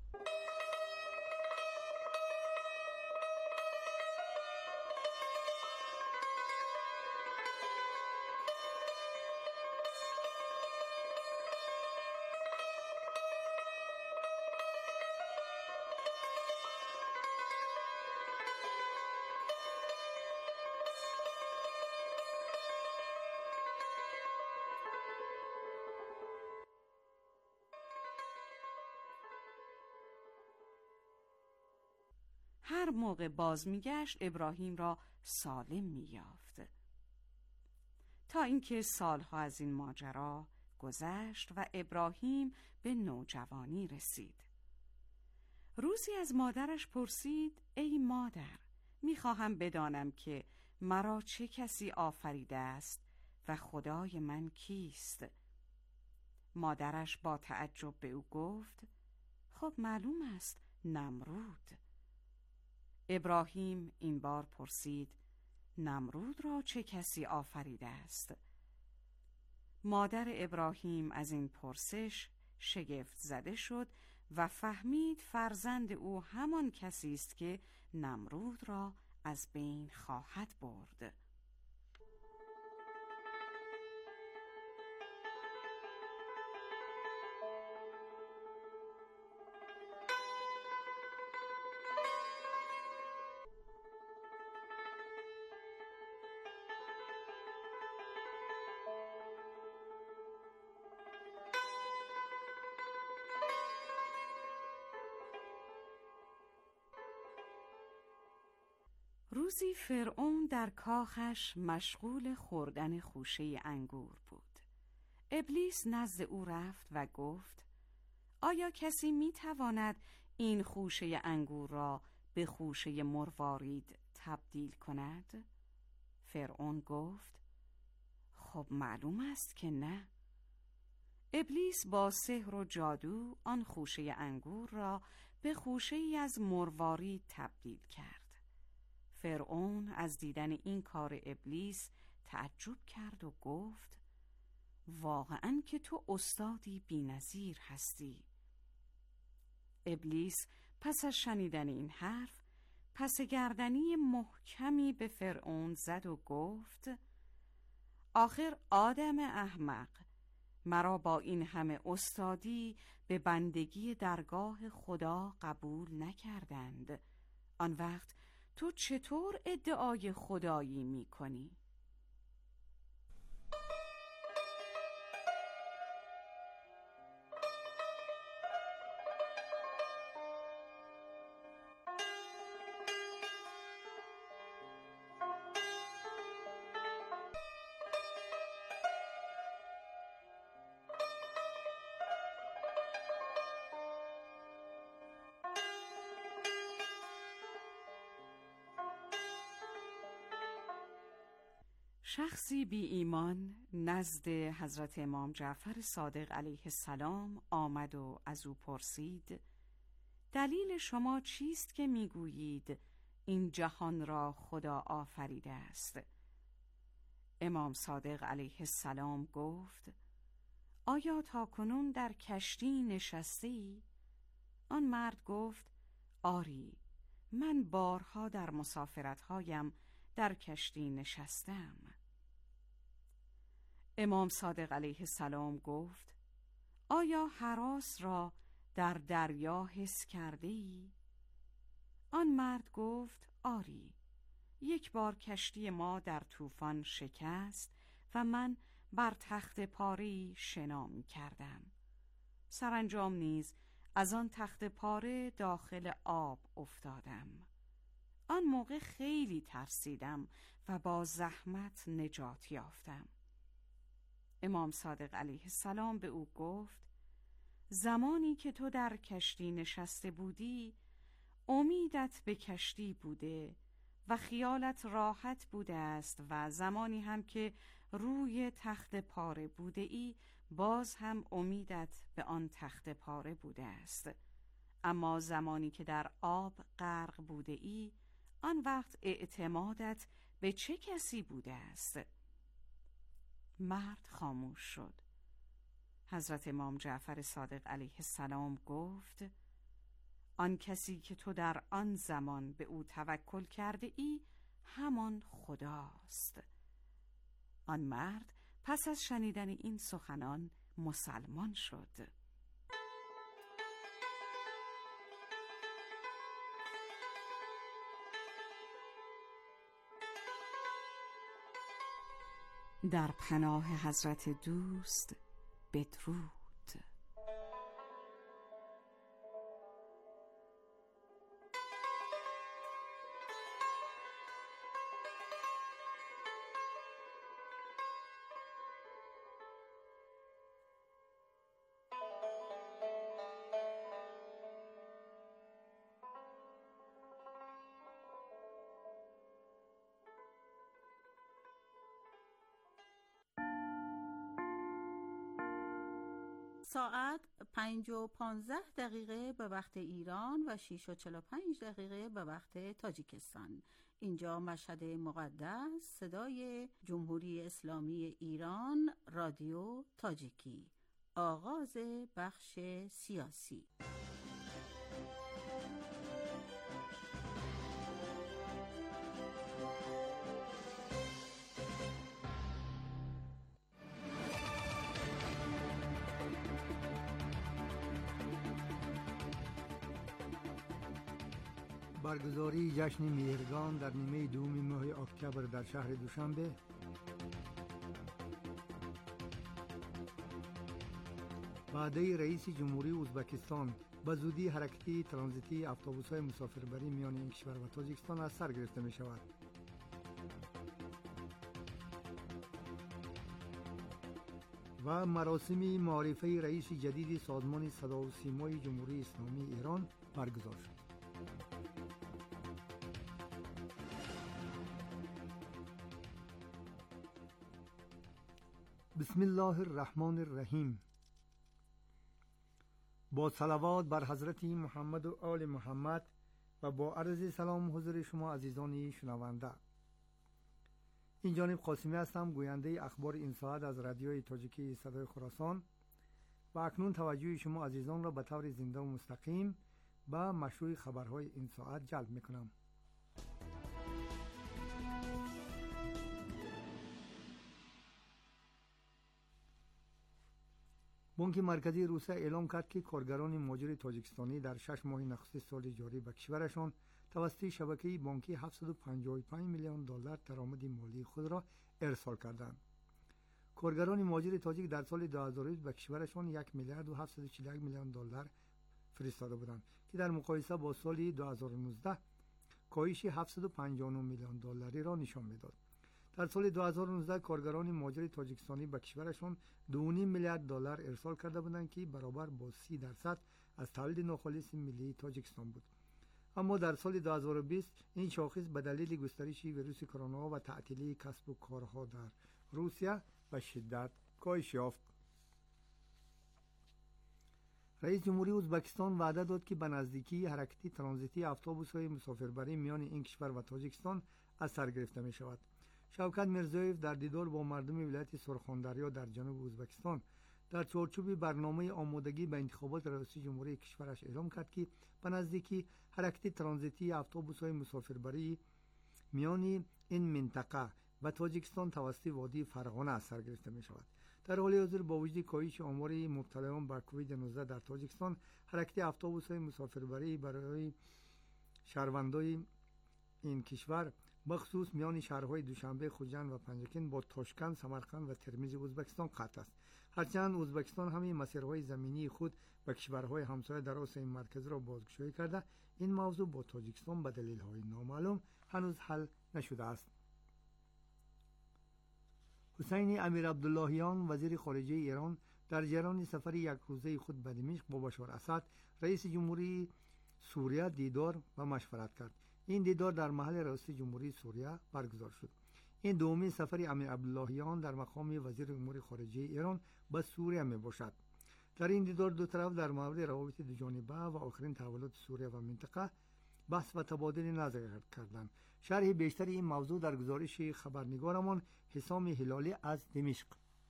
هر موقع باز میگشت ابراهیم را سالم میافت، تا اینکه سالها از این ماجرا گذشت و ابراهیم به نوجوانی رسید. روزی از مادرش پرسید: ای مادر، میخواهم بدانم که مرا چه کسی آفریده است و خدای من کیست؟ مادرش با تعجب به او گفت: خب معلوم است، نمرود. ابراهیم این بار پرسید: نمرود را چه کسی آفریده است؟ مادر ابراهیم از این پرسش شگفت زده شد و فهمید فرزند او همان کسی است که نمرود را از بین خواهد برد. روزی فرعون در کاخش مشغول خوردن خوشه انگور بود. ابلیس نزد او رفت و گفت: آیا کسی می تواند این خوشه انگور را به خوشه مروارید تبدیل کند؟ فرعون گفت: خب معلوم است که نه. ابلیس با سحر و جادو آن خوشه انگور را به خوشه ای از مروارید تبدیل کرد. فرعون از دیدن این کار ابلیس تعجب کرد و گفت: واقعاً که تو استادی بی‌نظیر هستی. ابلیس پس از شنیدن این حرف پس گردنی محکمی به فرعون زد و گفت: آخر آدم احمق، مرا با این همه استادی به بندگی درگاه خدا قبول نکردند. آن وقت تو چطور ادعای خدایی می کنی؟ شخصی بی ایمان نزد حضرت امام جعفر صادق علیه السلام آمد و از او پرسید: دلیل شما چیست که میگویید این جهان را خدا آفریده است؟ امام صادق علیه السلام گفت: آیا تا کنون در کشتی نشستی؟ آن مرد گفت آری، من بارها در مسافرتهایم در کشتی نشستم. امام صادق علیه السلام گفت آیا هراس را در دریا حس کرده ای؟ آن مرد گفت آری، یک بار کشتی ما در طوفان شکست و من بر تخت پاره‌ای شنا می کردم. سرانجام نیز از آن تخت پاره داخل آب افتادم. آن موقع خیلی ترسیدم و با زحمت نجات یافتم. امام صادق علیه السلام به او گفت زمانی که تو در کشتی نشسته بودی امیدت به کشتی بوده و خیالت راحت بوده است و زمانی هم که روی تخت پاره بوده ای باز هم امیدت به آن تخت پاره بوده است. اما زمانی که در آب غرق بوده ای آن وقت اعتمادت به چه کسی بوده است؟ مرد خاموش شد. حضرت امام جعفر صادق علیه السلام گفت آن کسی که تو در آن زمان به او توکل کرده ای همان خداست. آن مرد پس از شنیدن این سخنان مسلمان شد. در پناه حضرت دوست بدرود. ساعت پنج و پانزده دقیقه به وقت ایران و شش و چهل و پنج دقیقه به وقت تاجیکستان. اینجا مشهد مقدس، صدای جمهوری اسلامی ایران، رادیو تاجیکی. آغاز بخش سیاسی. برگزاری جشن مهرگان در نیمه دوم ماه اکتبر در شهر دوشنبه، وعده رئیس جمهوری ازبکستان به زودی حرکتی ترانزیتی اتوبوس‌های مسافربری میان این کشور و تاجیکستان از سر گرفته می شود. و مراسم معرفی رئیس جدید سازمان صدا و سیمای جمهوری اسلامی ایران برگزار شد. بسم الله الرحمن الرحیم. با صلوات بر حضرت محمد و آل محمد و با عرض سلام حضور شما عزیزان شنونده. این جانب قاسمی هستم، گوینده اخبار این ساعت از رادیوی تاجیکی صدای خراسان و اکنون توجه شما عزیزان را به طور زنده و مستقیم به مشروع خبرهای این ساعت جلب میکنم. بانک مرکزی روسیه اعلام کرد که کارگران مهاجر تاجیکستانی در شش ماه نخست سال جاری به کشورشان توسط شبکه بانکی هفتصد و پنجاه و پنج میلیون دلار درآمد مالی خود را ارسال کردند. کارگران مهاجر تاجیک در سال دو هزار و بیست به کشورشان یک میلیارد و هفتصد و چهل و یک میلیون دلار فرستاده بودند که در مقایسه با سال دو هزار و نوزده کاهش هفتصد و پنجاه و نه میلیون دلاری را نشان میداد. در سال دو هزار و نوزده کارگران مهاجر تاجیکستانی به کشورشان دو و نیم میلیارد دلار ارسال کرده بودند که برابر با سی درصد از تولید ناخالص ملی تاجیکستان بود. اما در سال دو هزار و بیست این شاخص به دلیل گسترش ویروس کرونا و تعطیلی کسب و کارها در روسیه به شدت کاهش یافت. رئیس جمهوری ازبکستان وعده داد که به نزدیکی حرکتی ترانزیتی اتوبوس‌های مسافربری میان این کشور و تاجیکستان از سر گرفته می شود. شوکت میرزایف در دیدار با مردم ولایت سرخاندریا در جنوب ازبکستان در چارچوب برنامه آمادگی به انتخابات ریاست جمهوری کشورش اعلام کرد که به نزدیکی حرکت ترانزیتی اتوبوس‌های مسافربری میان این منطقه و تاجیکستان توسط وادی فرغانه از سر گرفته می شود. در حال حاضر با وجود کاهش آمار مبتلایان بر کووید نوزده در تاجیکستان، حرکت اتوبوس‌های مسافربری برای شهروندان این کشور بخصوص میان شهرهای دوشنبه، خوجند و پنجکن با تاشکند، سمرقند و ترمیز ازبکستان قطع است. هرچند ازبکستان همین مسیرهای زمینی خود به کشورهای همسایه در آسیای مرکزی را بازگشایی کرده، این موضوع با تاجیکستان به دلیل‌های نامعلوم هنوز حل نشده است. حسین امیر عبداللهیان وزیر خارجه ایران در جریان سفر یک روزه خود به دمشق با بشار اسد رئیس جمهوری سوریه دیدار و مشورت کرد. این دیدار در محل رئیس جمهوری سوریه برگزار شد. این دومین سفر امیر عبداللهیان در مقام وزیر امور خارجه ایران به سوریه می باشد. در این دیدار دو طرف در مورد روابط دو جانبه و آخرین تحولات سوریه و منطقه بحث و تبادل نظر کردند. شرح بیشتر این موضوع در گزارش خبرنگارمان حسام هلالی از دمشق.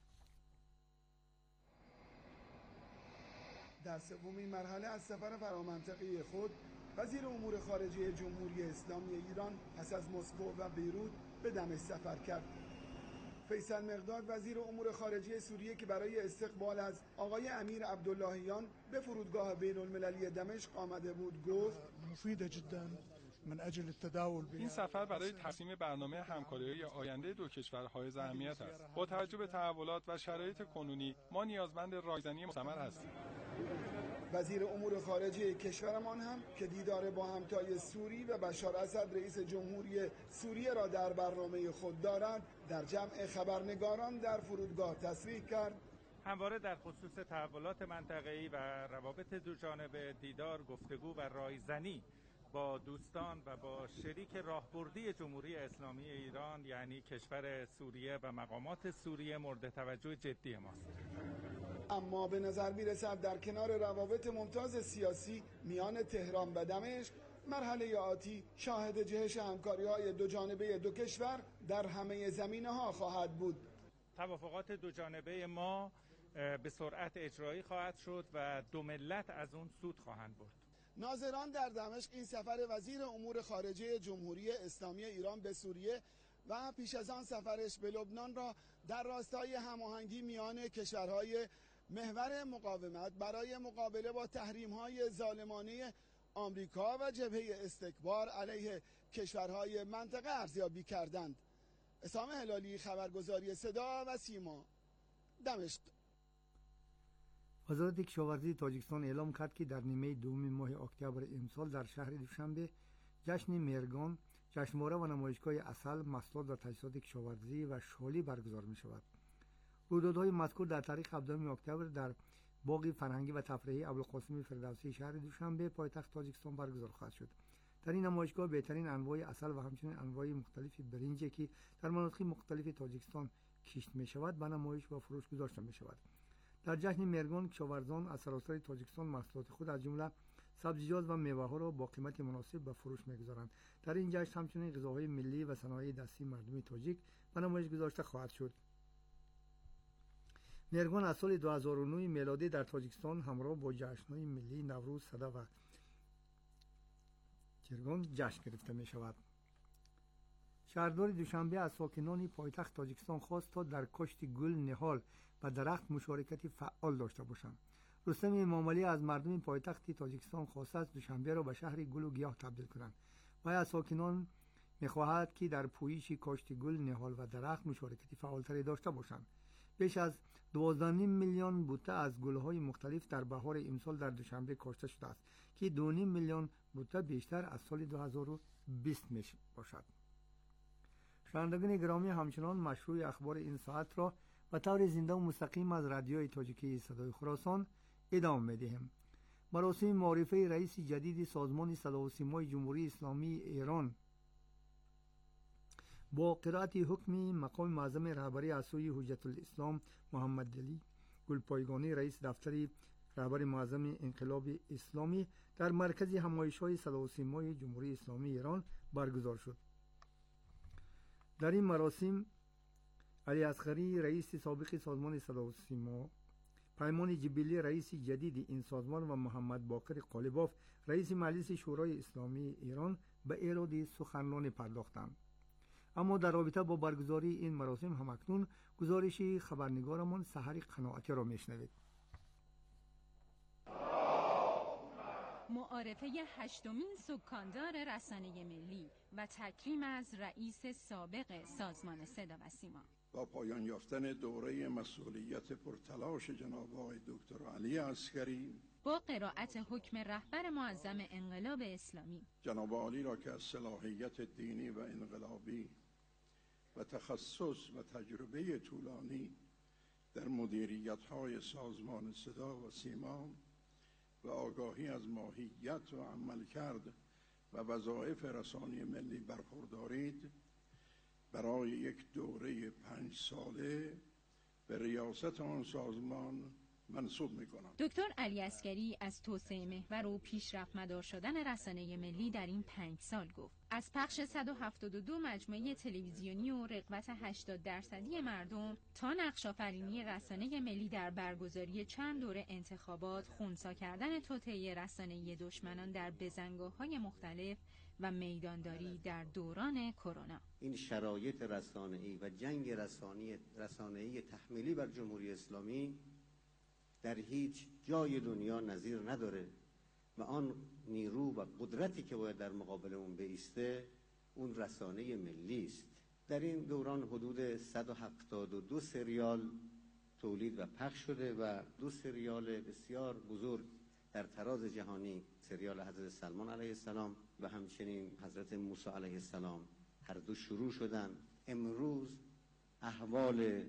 در سومین مرحله از سفر فرامنطقی خود، وزیر امور خارجه جمهوری اسلامی ایران پس از مسکو و بیروت به دمشق سفر کرد. فیصل مقداد وزیر امور خارجه سوریه که برای استقبال از آقای امیر عبداللهیان به فرودگاه بین المللی دمشق آمده بود گفت مفیده جدا من اجل التداول. این سفر برای تصمیم برنامه همکاری آینده دو کشور حائز اهمیت است. با توجه به تحولات و شرایط کنونی ما نیازمند رایزنی مستمر هستیم. وزیر امور خارجه کشورمان هم که دیدار با همتای سوری و بشار اسد رئیس جمهوری سوریه را در برنامه خود دارد، در جمع خبرنگاران در فرودگاه تصریح کرد همواره در خصوص تحولات منطقه‌ای و روابط دوجانبه دیدار، گفتگو و رایزنی با دوستان و با شریک راهبردی جمهوری اسلامی ایران یعنی کشور سوریه و مقامات سوریه مورد توجه جدی ماست. اما به نظر می‌رسد در کنار روابط ممتاز سیاسی میان تهران و دمشق، مرحله آتی شاهد جهش همکاری‌های دو جانبه دو کشور در همه زمینه‌ها خواهد بود. توافقات دو جانبه ما به سرعت اجرایی خواهد شد و دو ملت از اون سود خواهند برد. ناظران در دمشق این سفر وزیر امور خارجه جمهوری اسلامی ایران به سوریه و پیش از آن سفرش به لبنان را در راستای هماهنگی میان کشورهای محور مقاومت برای مقابله با تحریم‌های ظالمانه آمریکا و جبهه استکبار علیه کشورهای منطقه ارزیابی کردند. حسام هلالی، خبرگزاری صدا و سیما، دمشق. وزارت کشاورزی تاجیکستان اعلام کرد که در نیمه دوم ماه اکتبر امسال در شهر دوشنبه جشن مرگان، جشنواره و نمایشگاه عسل، محصولات و تجهیزات کشاورزی و شالی برگزار می شود. رویدادهای مذکور در تاریخ هفدهم اکتبر در باغ فرهنگی و تفریحی ابوالقاسم فردوسی شهر دوشنبه پایتخت تاجیکستان برگزار خواهد شد. در این نمایشگاه بهترین انواع عسل و همچنین انواع مختلف برنجی که در مناطق مختلف تاجیکستان کشت می شود به نمایش و فروش گذاشته می شود. در جشن مرگان کشاورزان از سراسر تاجیکستان محصولات خود از جمله سبزیجات و میوه ها را با قیمت مناسب به فروش می‌گذارند. در این جشن همچنین غذاهای ملی و صنایع دستی مردمی تاجیک به نمایش گذاشته خواهد شد. مرگان از سال دو هزار و نه میلادی در تاجیکستان همراه با جشن‌های ملی نوروز، سده و چرگان جشن گرفته می شود. شهردار دوشنبه از ساکنان پایتخت تاجیکستان خواست تا در کاشت گل، نهال و درخت مشارکت فعال داشته باشند. رستم امامعلی از مردم پایتخت تاجیکستان خواست است دوشنبه را به شهر گل و گیاه تبدیل کنند و از ساکنان می‌خواهد که در پویش کاشت گل، نهال و درخت مشارکت فعالتری داشته باشند. بیش از دوازده و نیم میلیون بوته از گل‌های مختلف در بهار امسال در دوشنبه کاشته شده است که دو و نیم میلیون بوته بیشتر از سال دو هزار و بیست می باشد. شنوندگان گرامی، همچنان مشروع اخبار این ساعت را به طور زنده و مستقیم از رادیوی تاجیکی صدای خراسان ادامه می‌دهیم. مراسم معرفی رئیس جدید سازمان صدا و سیمای جمهوری اسلامی ایران با قرائت حکم مقام معظم رهبری از سوی حجت الاسلام محمد علی گلپایگانی رئیس دفتر رهبر معظم انقلاب اسلامی در مرکز همایش‌های صدا و سیمای جمهوری اسلامی ایران برگزار شد. در این مراسم علی اصغری رئیس سابق سازمان صدا و سیما پیمان جبیلی رئیس جدید این سازمان و محمد باقر قالیباف رئیس مجلس شورای اسلامی ایران به ایراد سخنرانی پرداختند. اما در رابطه با برگزاری این مراسم همکنون گزارش خبرنگارمان سحر قناعتی را میشنوید. معارفه هشتمین سکاندار رسانه ملی و تکریم از رئیس سابق سازمان صدا و سیما. با پایان یافتن دوره مسئولیت پرتلاش جناب آقای دکتر علی عسکری با قرائت حکم رهبر معظم انقلاب اسلامی، جناب عالی را که از صلاحیت دینی و انقلابی و تخصص و تجربه طولانی در مدیریت‌های سازمان صدا و سیما و آگاهی از ماهیت و عملکرد و وظایف رسانه ملی برخوردارید، برای یک دوره پنج ساله به ریاست آن سازمان منصوب می‌کنم. دکتر علی عسکری از توسعه محور و پیشرفت مدار شدن رسانه ملی در این پنج سال گفت. از پخش صد و هفتاد و دو مجموعه تلویزیونی و رغبت هشتاد درصدی مردم تا نقش‌آفرینی رسانه ملی در برگزاری چند دوره انتخابات، خنثی کردن توطئه رسانه‌ای دشمنان در بزنگاه‌های مختلف و میدانداری در دوران کرونا. این شرایط رسانه‌ای و جنگ رسانه‌ای رسانه‌ای تحمیلی بر جمهوری اسلامی در هیچ جای دنیا نظیر نداره و آن نیرو و قدرتی که باید در مقابل اون بایسته اون رسانه ملی است. در این دوران حدود صد و هفتاد و دو سریال تولید و پخش شده و دو سریال بسیار بزرگ در تراز جهانی، سریال حضرت سلمان علیه السلام و همچنین حضرت موسی علیه السلام، هر دو شروع شدن. امروز احوال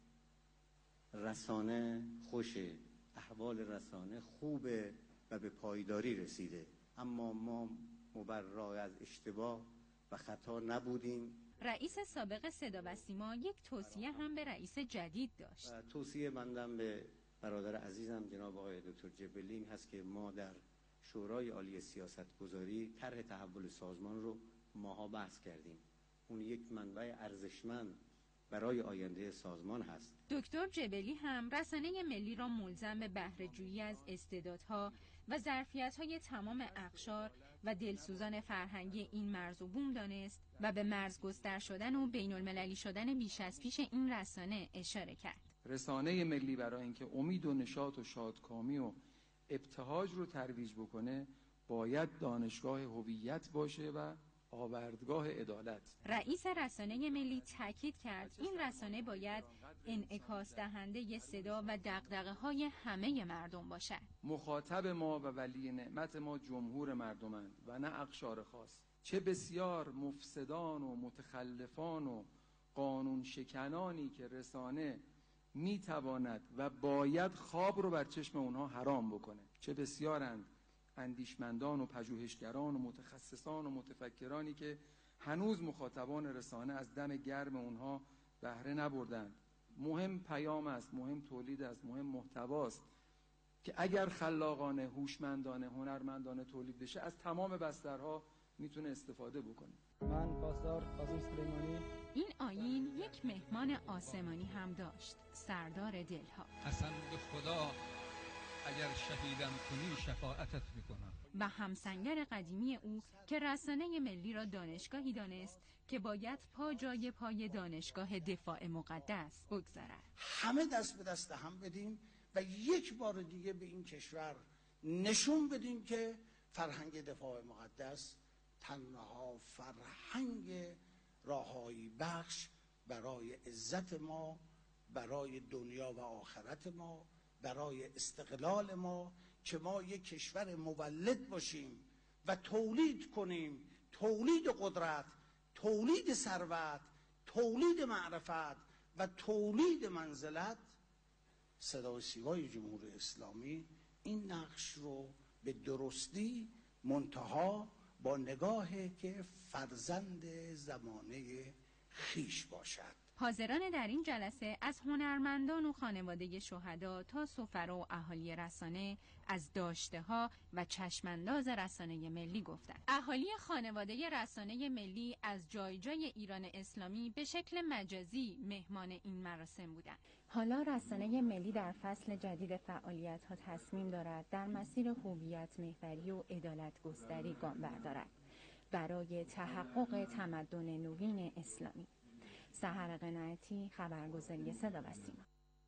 رسانه خوشه، احوال رسانه خوبه و به پایداری رسیده، اما ما مبرا از اشتباه و خطا نبودیم. رئیس سابق صدا و سیما یک توصیه هم به رئیس جدید داشت. توصیه بندم به برادر عزیزم جناب آقای دکتر جبلی هست که ما در شورای عالی سیاست گذاری طرح تحول سازمان رو ماها بحث کردیم. اون یک منبع ارزشمند برای آینده سازمان هست. دکتر جبلی هم رسانه ملی را ملزم به بهره‌جویی از استعدادها و ظرفیت‌های تمام اقشار و دلسوزان فرهنگی این مرز و بوم دانست و به مرزگستر شدن و بین‌المللی شدن بیش از پیش این رسانه اشاره کرد. رسانه ملی برای اینکه امید و نشاط و شادکامی و ابتهاج رو ترویج بکنه باید دانشگاه هویت باشه و آوردگاه عدالت. رئیس رسانه ملی تاکید کرد این رسانه باید انعکاس دهنده صدا و دغدغه‌های همه مردم باشد. مخاطب ما و ولی نعمت ما جمهور مردمند و نه اقشار خاص. چه بسیار مفسدان و متخلفان و قانون شکنانی که رسانه میتواند و باید خواب رو بر چشم اونها حرام بکنه. چه بسیارند اندیشمندان و پژوهشگران و متخصصان و متفکرانی که هنوز مخاطبان رسانه از دم گرم اونها بهره نبردند. مهم پیام است، مهم تولید است، مهم محتواست که اگر خلاقانه، هوشمندانه، هنرمندانه تولید بشه از تمام بسترها میتونه استفاده بکنه. من پاسدار قاسم سلیمانی. این آیین یک مهمان آسمانی هم داشت، سردار دلها. قسم به خدا اگر شهیدم کنی شفاعتت میکنم. و همسنگر قدیمی او که رسانه ملی را دانشگاهی دانست که باید پا جای پای دانشگاه دفاع مقدس بگذارد. همه دست به دست هم بدیم و یک بار دیگه به این کشور نشون بدیم که فرهنگ دفاع مقدس تنها فرهنگ راهایی بخش برای عزت ما، برای دنیا و آخرت ما، برای استقلال ما، که ما یک کشور مولد باشیم و تولید کنیم، تولید قدرت، تولید ثروت، تولید معرفت و تولید منزلت. صدا و سیمای جمهوری اسلامی این نقش رو به درستی منتها با نگاهی که فرزند زمانه خیش باشد. حاضران در این جلسه از هنرمندان و خانواده شهدا تا سفرا و اهالی رسانه از داشته‌ها و چشمانداز رسانه ملی گفتند. اهالی خانواده رسانه ملی از جای جای ایران اسلامی به شکل مجازی مهمان این مراسم بودند. حالا رسانه ملی در فصل جدید فعالیت‌ها تصمیم دارد در مسیر هویت محوری و عدالت گستری گام بردارد برای تحقق تمدن نوین اسلامی. سحر قناعتی، خبرگزاری صدا و سیما.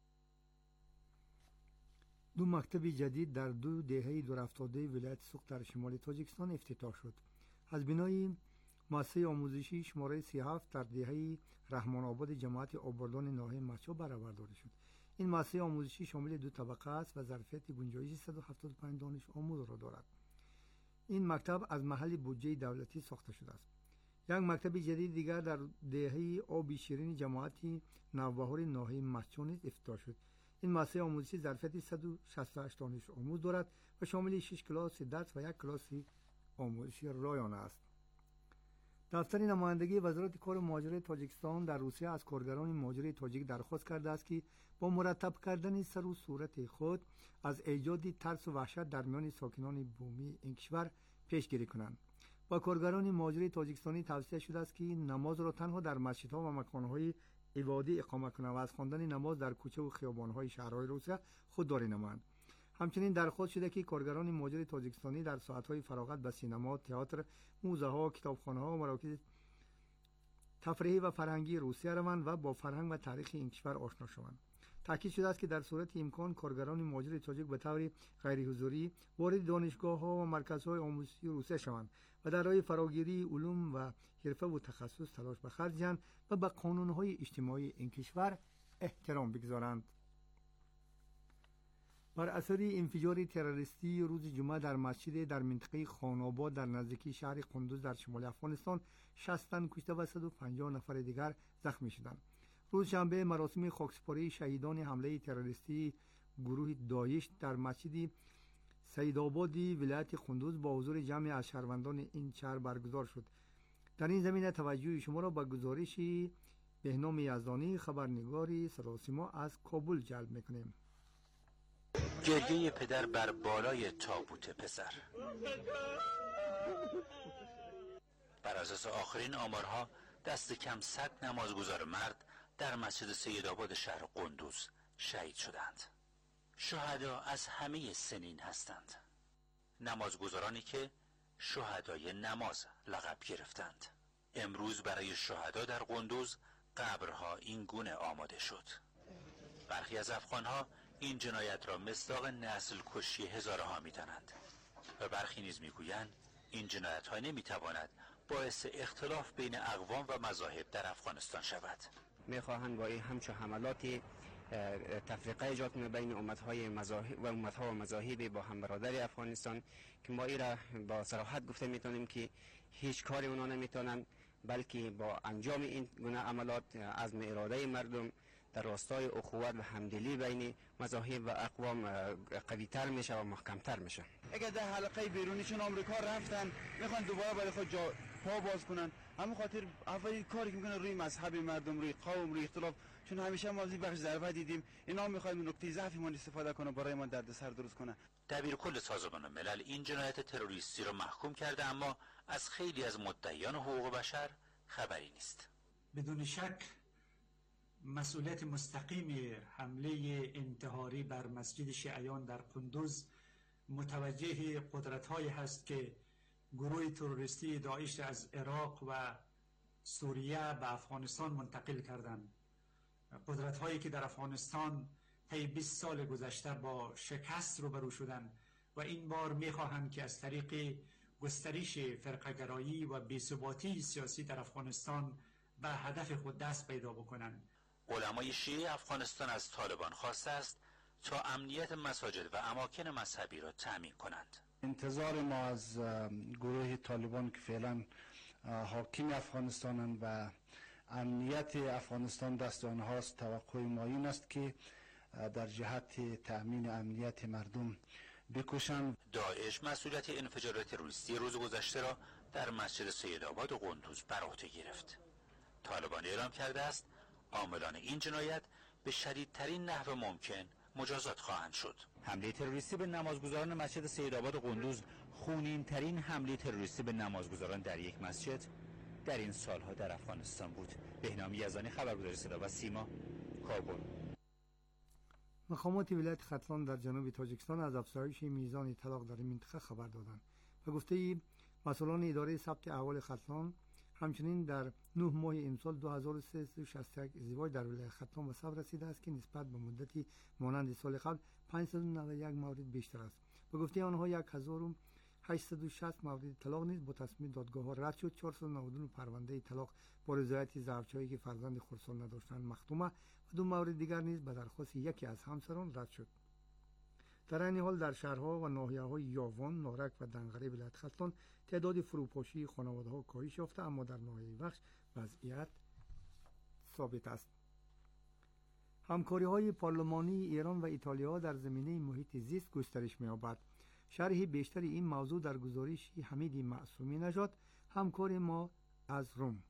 دو مکتب جدید در دو دهه دورافتاده ولایت سوق در شمال تاجیکستان افتتاح شد. از بنای مؤسسه آموزشی شماره سی و هفت در دهه رحمان آباد جماعت آبادان ناحیه مچا برآورداری شد. این مؤسسه آموزشی شامل دو طبقه است و ظرفیت گنجایش صد و هفتاد و پنج دانش آموز را دارد. این مکتب از محل بودجه دولتی ساخته شده است. یک مکتب جدید دیگر در دهه آبی شیرین جماعتی نوبهار ناحیه مچا نیز افتتاح شد. این مؤسسه آموزشی ظرفیت صد و شصت و هشت دانش آموز دارد و شامل شش کلاس درس و یک کلاس آموزشی رایانه است. دفتر نمایندگی وزارت کار مهاجرت تاجیکستان در روسیه از کارگران مهاجر تاجیک درخواست کرده است که با مرتب کردن سر و صورت خود از ایجاد ترس و وحشت در میان ساکنان بومی این کشور پیشگیری کنند. با کارگران مهاجر تاجیکستانی توصیه شده است که نماز را تنها در مسجدها و مکانهای عبادی اقامت کنند و از خواندن نماز در کوچه و خیابان‌های شهرهای روسیه خودداری نمایند. همچنین درخواست شده که کارگران مهاجر تاجیکستانی در ساعت‌های فراغت به سینما، تئاتر، موزه‌ها، کتابخانه‌ها و مراکز تفریحی و فرهنگی روسیه روند و با فرهنگ و تاریخ این کشور آشنا شوند. تاکید شده است که در صورت امکان کارگران مهاجر تاجیک به طور غیر حضوری وارد دانشگاه‌ها و مرکزهای آموزشی روسیه شوند و در راه فراگیری علوم و حرفه و تخصص تلاش به خرج دهند و به قانون‌های اجتماعی این کشور احترام بگذارند. بر اثر انفجار تروریستی روز جمعه در مسجد در منطقه خان‌آباد در نزدیکی شهر قندوز در شمال افغانستان شصت تن کشته و صد و پنجاه نفر دیگر زخمی شدند. روز شنبه مراسم خاکسپاری شهیدان حمله تروریستی گروه داعش در مسجد سیدآبادی ولایت قندوز با حضور جمعی از شهروندان این شهر برگزار شد. در این زمینه توجه شما را به گزارش بهنام یزدانی خبرنگار صدا و سیما از کابل جلب می‌کنیم. گریه پدر بر بالای تابوت پسر. بر اساس آخرین آمارها دست کم صد نمازگزار مرد در مسجد سیدآباد شهر قندوز شهید شدند. شهدا از همه سنین هستند. نمازگزارانی که شهدای نماز لقب گرفتند. امروز برای شهدا در قندوز قبرها این گونه آماده شد. برخی از افغانها این جنایت را مصداق نسل کشی هزارها می‌دانند و برخی نیز می‌گویند این جنایت‌ها نمی‌تواند باعث اختلاف بین اقوام و مذاهب در افغانستان شود. می‌خواهند با این همچون حملات تفریقه ایجاد کنه بین امت‌های مذاهب و امت‌ها و مذاهب با هم برادر افغانستان که ما این را با صراحت گفته می‌تونیم که هیچ کاری اونا نمی‌تونن، بلکه با انجام این گونه عملات عزم اراده مردم در راستای اخوت و همدلی بین مذاهب و اقوام قوی‌تر میشه و محکم‌تر میشه. اگر در حلقه بیرونیشون آمریکا رفتن میخوان دوباره برای خود جا پا باز کنن، همون خاطر اولین کاری که میکنن روی مذهب مردم، روی قوم، روی اختلاف، چون همیشه ما از این بخش ضربه دیدیم، اینا میخوایم نقطه ضعفمون استفاده کنه برای ما دردسر درست کنه. دبیرکل سازمان ملل این جنایت تروریستی را محکوم کرده، اما از خیلی از مدعیان حقوق بشر خبری نیست. بدون شک مسئولیت مستقیم حمله انتحاری بر مسجد شیعیان در قندوز متوجه قدرت‌هایی هست که گروه تروریستی داعش از عراق و سوریه به افغانستان منتقل کردند. قدرت‌هایی که در افغانستان طی بیست سال گذشته با شکست روبرو شدند و این بار می‌خواهند که از طریق گسترش فرقه‌گرایی و بی‌ثباتی سیاسی در افغانستان به هدف خود دست پیدا بکنند. علمای شیعه افغانستان از طالبان خواسته است تا امنیت مساجد و اماکن مذهبی را تأمین کنند. انتظار ما از گروه طالبان که فعلا حاکم افغانستانند و امنیت افغانستان دست آنهاست، توقع ما این است که در جهت تأمین امنیت مردم بکوشند. داعش مسئولیت انفجارات تروریستی روز گذشته را در مسجد سیدآباد و قندوز بر عهده گرفت. طالبان اعلام کرده است عاملان این جنایت به شدیدترین نحو ممکن مجازات خواهند شد. حمله تروریستی به نمازگزاران مسجد سیدآباد قندوز خونین ترین حمله تروریستی به نمازگزاران در یک مسجد در این سالها در افغانستان بود. بهنام یزدانی، خبرگزاری صدا و سیما، کابل. مقامات ولایت ختلان در جنوب تاجیکستان از افزایش میزان طلاق در این منطقه خبر دادند. به گفته مسئولان اداره ثبت احوال ختلان، همچنین در نه ماه امسال دو هزار و سیصد و شصت و یک ازدواج در ولایت ختلان به ثبت رسیده است که نسبت به مدتی مانند سال قبل پانصد و نود و یک مورد بیشتر است. به گفته آنها یک هزار و هشتصد و شصت مورد طلاق نیز با تصمیم دادگاه ها رد شد. چهارصد و نود و نه پرونده طلاق با رضایت زوجهایی که فرزند خردسال نداشتند مختومه و دو مورد دیگر نیز به درخواست یکی از همسران رد شد. در این حال در شهرها و ناحیه‌های یاوان، نارک و دنغره ولایت ختلان تعداد فروپاشی خانواده‌ها کاهش یافته، اما در ناحیه وخش وضعیت ثابت است. همکاری‌های پارلمانی ایران و ایتالیا در زمینه محیط زیست گسترش می‌یابد. شرح بیشتر این موضوع در گزارش حمید معصومی نژاد، همکار ما از روم.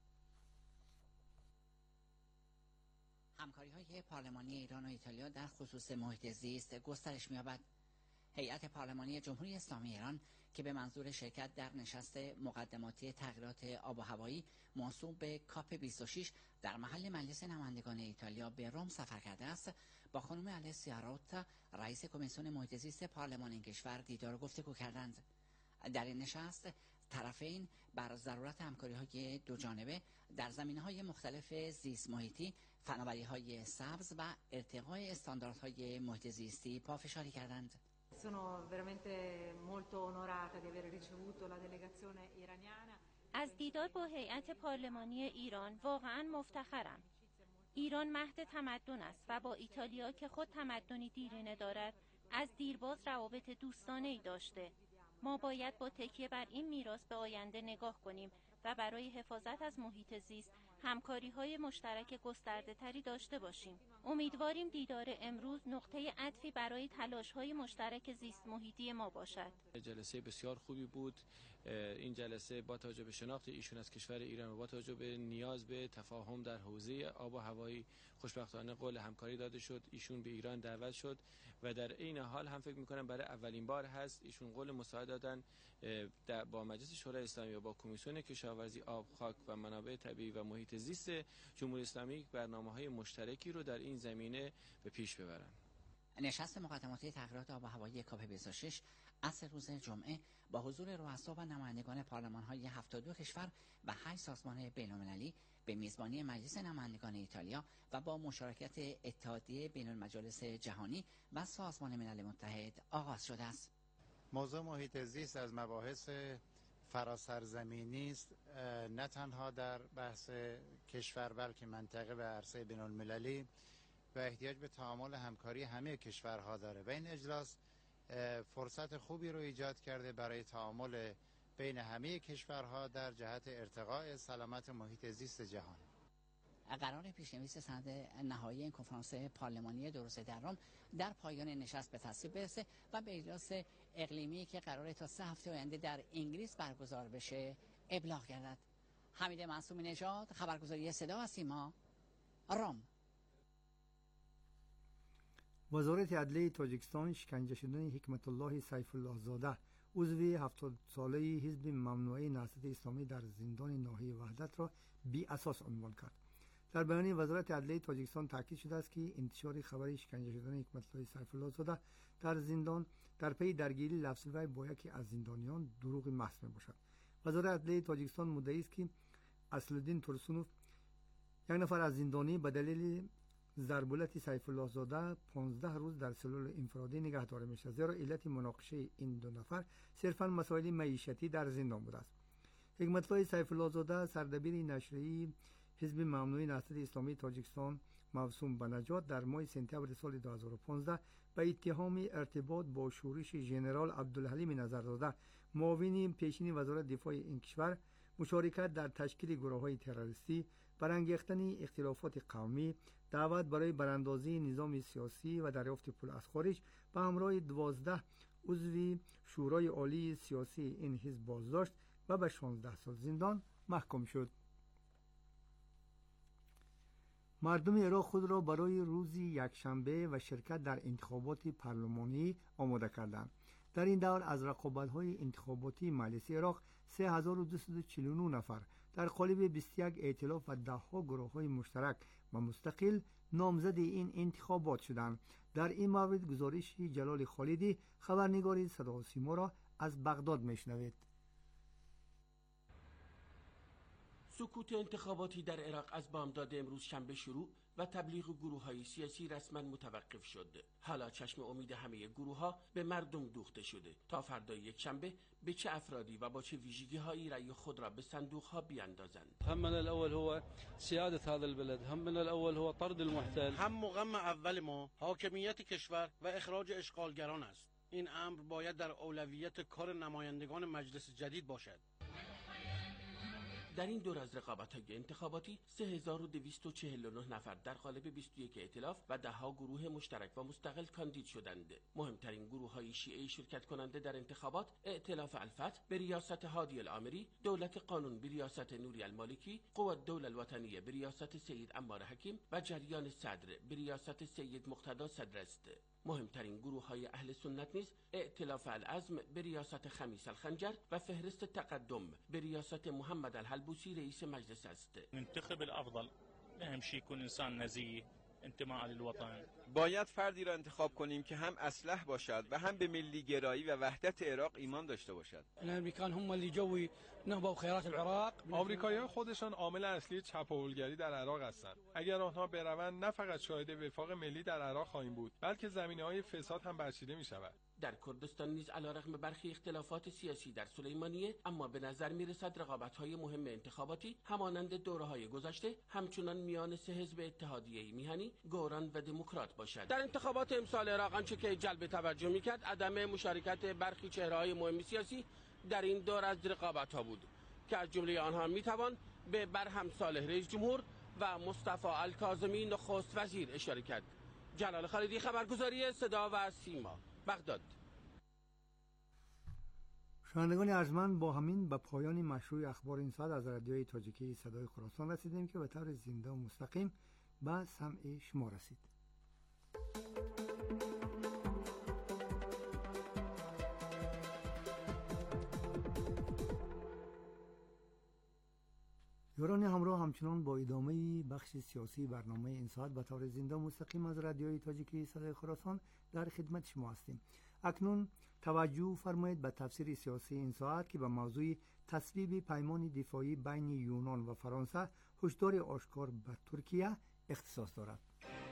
همکاری‌های پارلمانی ایران و ایتالیا در خصوص محیط زیست گسترش می‌یابد. هیئت پارلمانی جمهوری اسلامی ایران که به منظور شرکت در نشست مقدماتی تغییرات آب و هوایی موسوم به کاپ بیست و شش در محل مجلس نمایندگان ایتالیا به روم سفر کرده است، با خانم السیا روتا، رئیس کمیسیون محیط زیست پارلمان این کشور دیدار و گفتگو کردند. در این نشست طرفین بر ضرورت همکاری‌های دو جانبه در زمینه‌های مختلف زیست محیطی، فناوری‌های سبز و ارتقای استانداردهای محیط زیستی پافشاری کردند. Sono veramente molto onorata di aver ricevuto la delegazione iraniana. از دیدار با هیئت پارلمانی ایران واقعا مفتخرم. ایران مهد تمدن است و با ایتالیا که خود تمدنی دیرینه دارد از دیرباز روابط دوستانه‌ای داشته. ما باید با تکیه بر این میراث به آینده نگاه کنیم و برای حفاظت از محیط زیست همکاری‌های مشترک گسترده‌تری داشته باشیم. امیدواریم دیدار امروز نقطه عطفی برای تلاش‌های مشترک زیست محیطی ما باشد. جلسه بسیار خوبی بود. این جلسه با توجه به شناخت ایشون از کشور ایران و با توجه به نیاز به تفاهم در حوزه آب و هوایی خوشبختانه قول همکاری داده شد. ایشون به ایران دعوت شد و در این حال هم فکر می‌کنم برای اولین بار هست ایشون قول مساعدت دادن با مجلس شورای اسلامی و با کمیسیون کشاورزی، آب، خاک و منابع طبیعی و محیط زیست جمهوری اسلامی برنامه‌های مشترکی رو در این زمینه به پیش ببرن. نشست مقدماتی تغییرات آب و هوایی کاپ بیست و شش عصر روز جمعه با حضور رؤسا و نمایندگان پارلمان‌های هفتاد و دو کشور و هشت سازمان بین‌المللی به میزبانی مجلس نمایندگان ایتالیا و با مشارکت اتحادیه بین‌المجالس جهانی و سازمان ملل متحد آغاز شده است. موضوع محیط زیست از مباحث فراسرزمینی است، نه تنها در بحث کشور بلکه منطقه و عرصه بین‌المللی و احتیاج به تعامل همکاری همه کشورها داره و این اجلاس فرصت خوبی رو ایجاد کرده برای تعامل بین همه کشورها در جهت ارتقاء سلامت محیط زیست جهان. قرار پیشنویس سند نهایی این کنفرانس پارلمانی دو روزه در روم در پایان نشست به تصویب برسه و به اجلاس اقلیمی که قراره تا سه هفته آینده در انگلیس برگزار بشه ابلاغ گردد. حمید معصومی نژاد، خبرگزاری صدا و سیما، روم. وزارت عدلیه تاجیکستان شکنجه شدن حکمت الله سیف الله زاده عضو هفتاد ساله حزب ممنوعه نهضت اسلامی در زندان ناحیه وحدت را بی اساس عنوان کرد. در بیانیه وزارت عدلیه تاجیکستان تاکید شده است که انتشار خبر شکنجه شدن حکمت الله سیف الله زاده در زندان در پی درگیری لفظی وی با یکی از زندانیان دروغ محض میباشد. وزارت عدلیه تاجیکستان مدعی است که اصلالدین ترسونوف یک نفر از زندانی به دلیل ضربولت سیف الله زاده پانزده روز در سلول انفرادی نگه داشته میشه، زیرا علت مناقشه این دو نفر صرفا مسائل معیشتی در زندان بوده است. حکمت الله سیف الله زاده سردبیر نشریه حزب ممنوعه نهضت اسلامی تاجیکستان موسوم به نجات در ماه سپتامبر سال دو هزار و پانزده به اتهام ارتباط با شورش ژنرال عبدالحلیم نظرزاده معاون پیشین وزارت دفاع این کشور، مشارکت در تشکیل گروه‌های تروریستی، برانگیختن اختلافات قومی، دعوت برای براندازی نظام سیاسی و دریافت پول از خارج به همراه دوازده عضو شورای عالی سیاسی این حزب بازداشت و به شانزده سال زندان محکوم شد. مردم عراق خود را برای روز یکشنبه و شرکت در انتخابات پارلمانی آماده کردند. در این دور از رقابت‌های انتخاباتی مجلس عراق سه هزار و دویست و چهل و نه نفر در قالب بیست و یک ائتلاف و ده‌ها گروه‌های مشترک و مستقل نامزد این انتخابات شدند. در این مورد گزارش جلال خالدی خبرنگار صدا و سیما را از بغداد میشنوید. سکوت انتخاباتی در عراق از بامداد امروز شنبه شروع و تبلیغ گروه‌های سیاسی رسما متوقف شد. حالا چشم امید همه گروه‌ها به مردم دوخته شده تا فردا یک شنبه به چه افرادی و با چه ویژگی‌هایی رأی خود را به صندوق‌ها بیاندازند. همنا الاول هو سیادت هذا البلد، همنا الاول هو طرد المحتل. هم مقام اول ما حاکمیت کشور و اخراج اشغالگران است. این امر باید در اولویت کار نمایندگان مجلس جدید باشد. در این دور از رقابت‌های انتخاباتی سه هزار و دویست و چهل و نه نفر در قالب بیست و یک ائتلاف و ده ها گروه مشترک و مستقل کاندید شدند. مهمترین گروه‌های شیعه شرکت کننده در انتخابات ائتلاف الفتح به ریاست هادی العامری، دولت قانون به ریاست نوری المالکی، قوة الدولة الوطنیه به ریاست سید عمار حکیم و جریان صدر به ریاست سید مقتدا صدر است. مهمترین گروه‌های اهل سنت نیز ائتلاف العزم به ریاست خمیس الخنجر و فهرست تقدم به ریاست محمد الحلبوسی رئیس مجلس است. انتخب الافضل، اهم شيء يكون انسان نزيه انتماء للوطن. باید فردی را انتخاب کنیم که هم اصلح باشد و هم به ملی گرایی و وحدت عراق ایمان داشته باشد. الامریکان هم اللي جوی نهضوا خیرات العراق. آمریکایی‌ها خودشان عامل اصلی چپاولگری در عراق هستند. اگر آنها بروند نه فقط شاهد وفاق ملی در عراق خواهیم بود، بلکه زمینه‌های فساد هم برچیده می‌شود. در کردستان نیز علیرغم برخی اختلافات سیاسی در سلیمانیه، اما به نظر میرسد رقابت‌های مهم انتخاباتی همانند دوره‌های گذشته همچنان میان سه حزب اتحادیه میهنی، گوران و دموکرات باشد. در انتخابات امسال عراق آنچه که جلب توجه میکرد عدم مشارکت برخی چهره‌های مهم سیاسی در این دور از رقابت‌ها بود که از جمله آنها میتوان به برهم صالح رئیس جمهور و مصطفی الکاظمی نخست وزیر اشاره کرد. جلال خالدی، خبرگزاری صدا و سیما، بغداد. شنوندگان ارجمند، با همین به پایان مشروع اخبار این ساعت از رادیوی تاجیکی صدای خراسان رسیدیم که به طور زنده و مستقیم به سمع شما رسید. یاران همراه، همچنان با ادامه بخش سیاسی برنامه این ساعت به طور زنده و مستقیم از رادیوی تاجیکی صدای خراسان در خدمت شما هستیم. اکنون توجه فرمایید به تفسیر سیاسی این ساعت که به موضوع تصویب پیمان دفاعی بین یونان و فرانسه هشدار آشکار به ترکیه اختصاص دارد.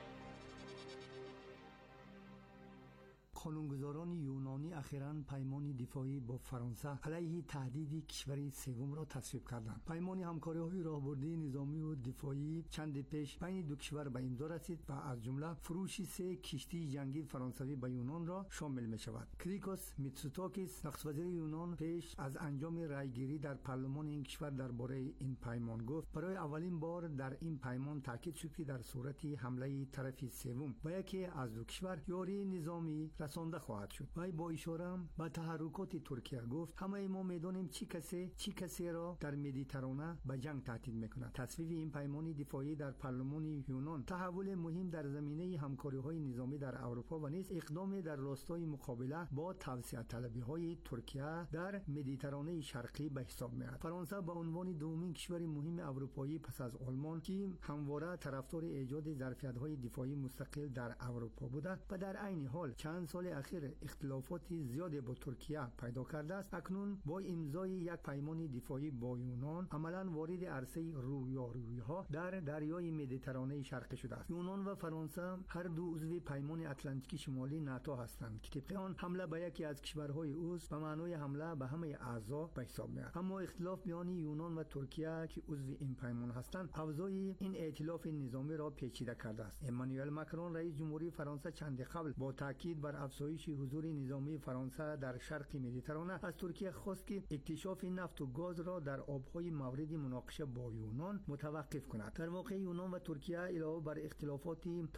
قانونگذاران یونانی اخیراً پیمان دفاعی با فرانسه علیه تهدید کشور سوم را تصویب کردند. پیمان همکاری‌های راهبردی نظامی و دفاعی چند پیش بین دو کشور به امضا رسید و از جمله فروش سه کشتی جنگی فرانسوی به یونان را شامل می شود. کریکوس میتسوتاکیس، نخست وزیر یونان، پیش از انجام رأیگیری در پارلمان این کشور درباره این پیمان گفت برای اولین بار در این پیمان تاکید شد که در صورت حمله طرف سوم و یکی از دو کشور یاری نظامی رسانده خواهد شد. وی با اشاره به تحرکات ترکیه گفت همه ما میدانیم چی کسی چی کسی را در مدیترانه به جنگ تهدید میکند. تصویب این پیمان دفاعی در پارلمان یونان تحول مهم در زمینه همکاری‌های نظامی در اروپا و نیز اقدام در راستای مقابله با توسعه طلبی‌های ترکیه در مدیترانه شرقی به حساب میاد. فرانسه به عنوان دومین کشور مهم اروپایی پس از آلمان که همواره طرفدار ایجاد ظرفیت‌های دفاعی مستقل در اروپا بوده و در عین حال چند سال اخیر اختلافات زیادی با ترکیه پیدا کرده است، اکنون با امضای یک پیمان دفاعی با یونان عملاً وارد عرصه رویارویی‌ها در دریای مدیترانه شرقی شده است. یونان و فرانسه هر دو عضو پیمان اتلانتیک شمالی ناتو هستند که طبق آن حمله به یکی از کشورهای عضو به معنای حمله به همه اعضا به حساب میاد. اما اختلاف میان یونان و ترکیه که عضو این پیمان هستند افزای این ائتلاف نظامی را پیچیده کرده است. امانوئل ماکرون رئیس جمهوری فرانسه چند قبل با تاکید بر افزایش حضور نظامی فرانسه در شرق مدیترانه از ترکیه خواست که اکتشاف نفت و گاز را در آبهای مورد مناقشه با یونان متوقف کند. در واقع یونان و ترکیه علاوه بر اختلافات تاریخی و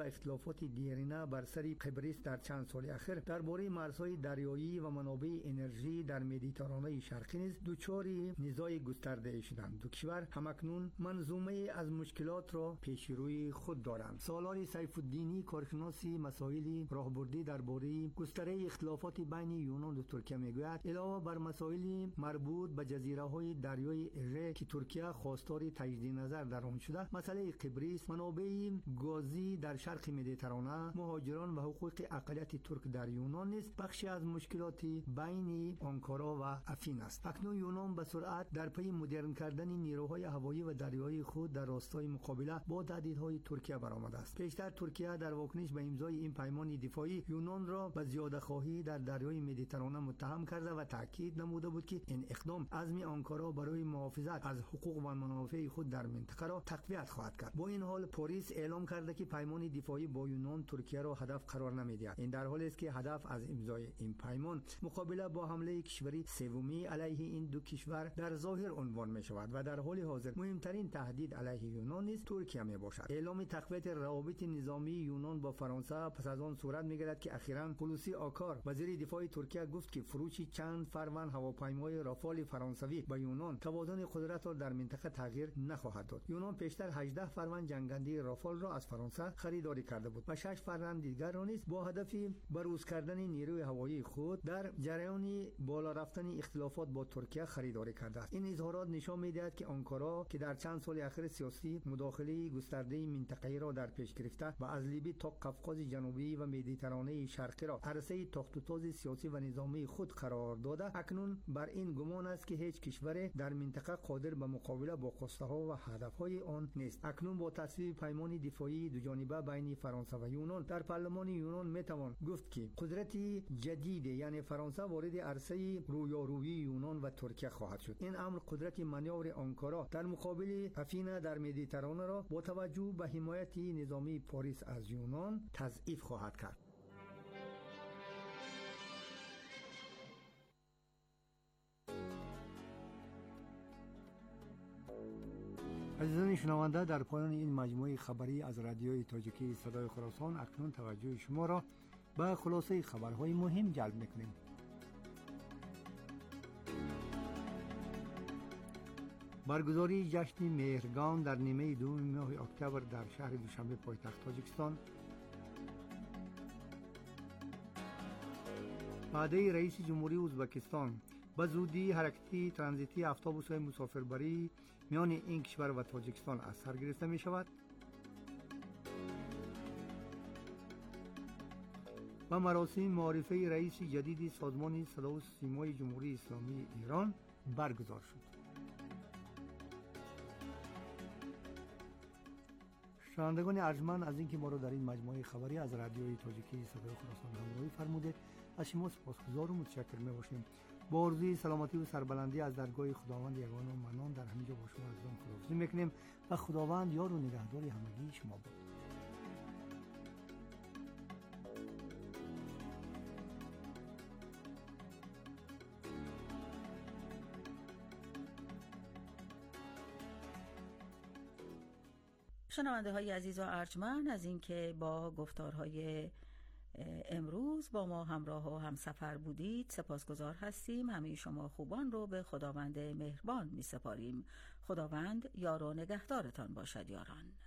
اختلافات دیرینه بر سر قبرس در چند سال اخیر درباره مرزهای دریایی و منابع انرژی در مدیترانه شرقی نیز دچار نزاع گسترده شدند. دو کشور همکنون منظومه از مشکلات را پیش روی خود دارند. سالار سیف الدینی کارشناسی مسائل راهبردی درباره گستره اختلافات بین یونان و ترکیه میگوید علاوه بر مسائل مربوط به جزیره های دریای اژه که ترکیه خواستار تجدید نظر در آن شده، مسئله قبرس، منابع گازی در شرق مدیترانه، مهاجران و حقوق اقلیت ترک در یونان نیز بخشی از مشکلات بین آنکارا و افین است. اکنون یونان به سرعت در پی مدرن کردن نیروهای هوایی و دریایی خود در راستای مقابله با تهدیدهای ترکیه برآمده است. پیشتر ترکیه در واکنش به امضای این پیمان دفاعی یونان را به زیاده‌خواهی در دریای مدیترانه متهم کرده و تاکید نموده بود که این اقدام عزم آنکارا برای محافظت از حقوق و منافع خود در منطقه را تقویت خواهد کرد. با این حال پاریس اعلام کرده که پیمان دفاعی با یونان ترکیه را هدف قرار نمی‌دهد. این در حالی است که هدف از امضای این پیمان مقابله با حمله کشوری سومی علیه این دو کشور در ظاهر عنوان می شود و در حال حاضر مهمترین تهدید علیه یونان نیز ترکیه می باشد. اعلام تقویت روابط نظامی یونان با فرانسه پس از آن صورت می گیرد که اخیراً هلوسی آکار وزیر دفاع ترکیه گفت که فروش چند فروند هواپیمای رافال فرانسوی به یونان توازن قدرت را در منطقه تغییر نخواهد داد. یونان پیشتر هجده فروند جنگنده رافال را از فرانسه خریداری کرده بود و شش فروند دیگر را نیز با هدف بروز کردن نیروی هوایی خود در جریان بالا رفتن اختلافات با ترکیه خریداری کرده است. این اظهارات نشان می‌دهد که آنکارا که در چند سال اخیر سیاسی مداخله گسترده منطقه‌ای را در پیش گرفته و از لیبی تا قفقاز جنوبی و مدیترانه شرقی را عرصه تخت و تاز سیاسی و نظامی خود قرار داده، اکنون بر این گمان است که هیچ کشور در منطقه قادر به مقابله با خواسته‌ها و هدف‌های آن نیست. اکنون با تصویب پیمان دفاعی دو جانبه بین فرانسه و یونان در پارلمان یونان میتوان گفت که قدرت جدید یعنی فرانسه وارد عرصه رویارویی یونان و ترکیه خواهد شد. این امر قدرت مانور آنکارا در مقابل افین در مدیترانه را با توجه به حمایت نظامی پاریس از یونان تضعیف خواهد کرد. عزیزان شنونده، در پایان این مجموعه خبری از رادیوی تاجیکی صدای خراسان اکنون توجه شما را به خلاصه خبرهای مهم جلب می‌کنیم. برگزاری جشن مهرگان در نیمه دوم ماه اکتبر در شهر دوشنبه پایتخت تاجیکستان. وعده رئیس جمهوری ازبکستان به زودی حرکتی ترانزیتی اتوبوس‌های مسافربری میان این کشور و تاجیکستان از سر گرفته می شود. و مراسم معرفی رئیس جدید سازمان صدا و سیمای جمهوری اسلامی ایران برگزار شد. شنوندگان ارجمند، از اینکه ما را در این مجموعه خبری از رادیوی تاجیکی صدای خراسان همراهی فرموده از شما سپاسگزار و متشکر می‌باشیم. با آرزوی سلامتی و سربلندی از درگاه خداوند یگانه و منان در همینجا با شما عزیزان خداحافظی می‌کنیم و خداوند یار و نگهدار همگی شما باد. شنونده های عزیز و ارجمند، از اینکه با گفتارهای امروز با ما همراه و همسفر بودید سپاسگزار هستیم. همه شما خوبان رو به خداوند مهربان می سپاریم. خداوند یار و نگهدارتان باشد یاران.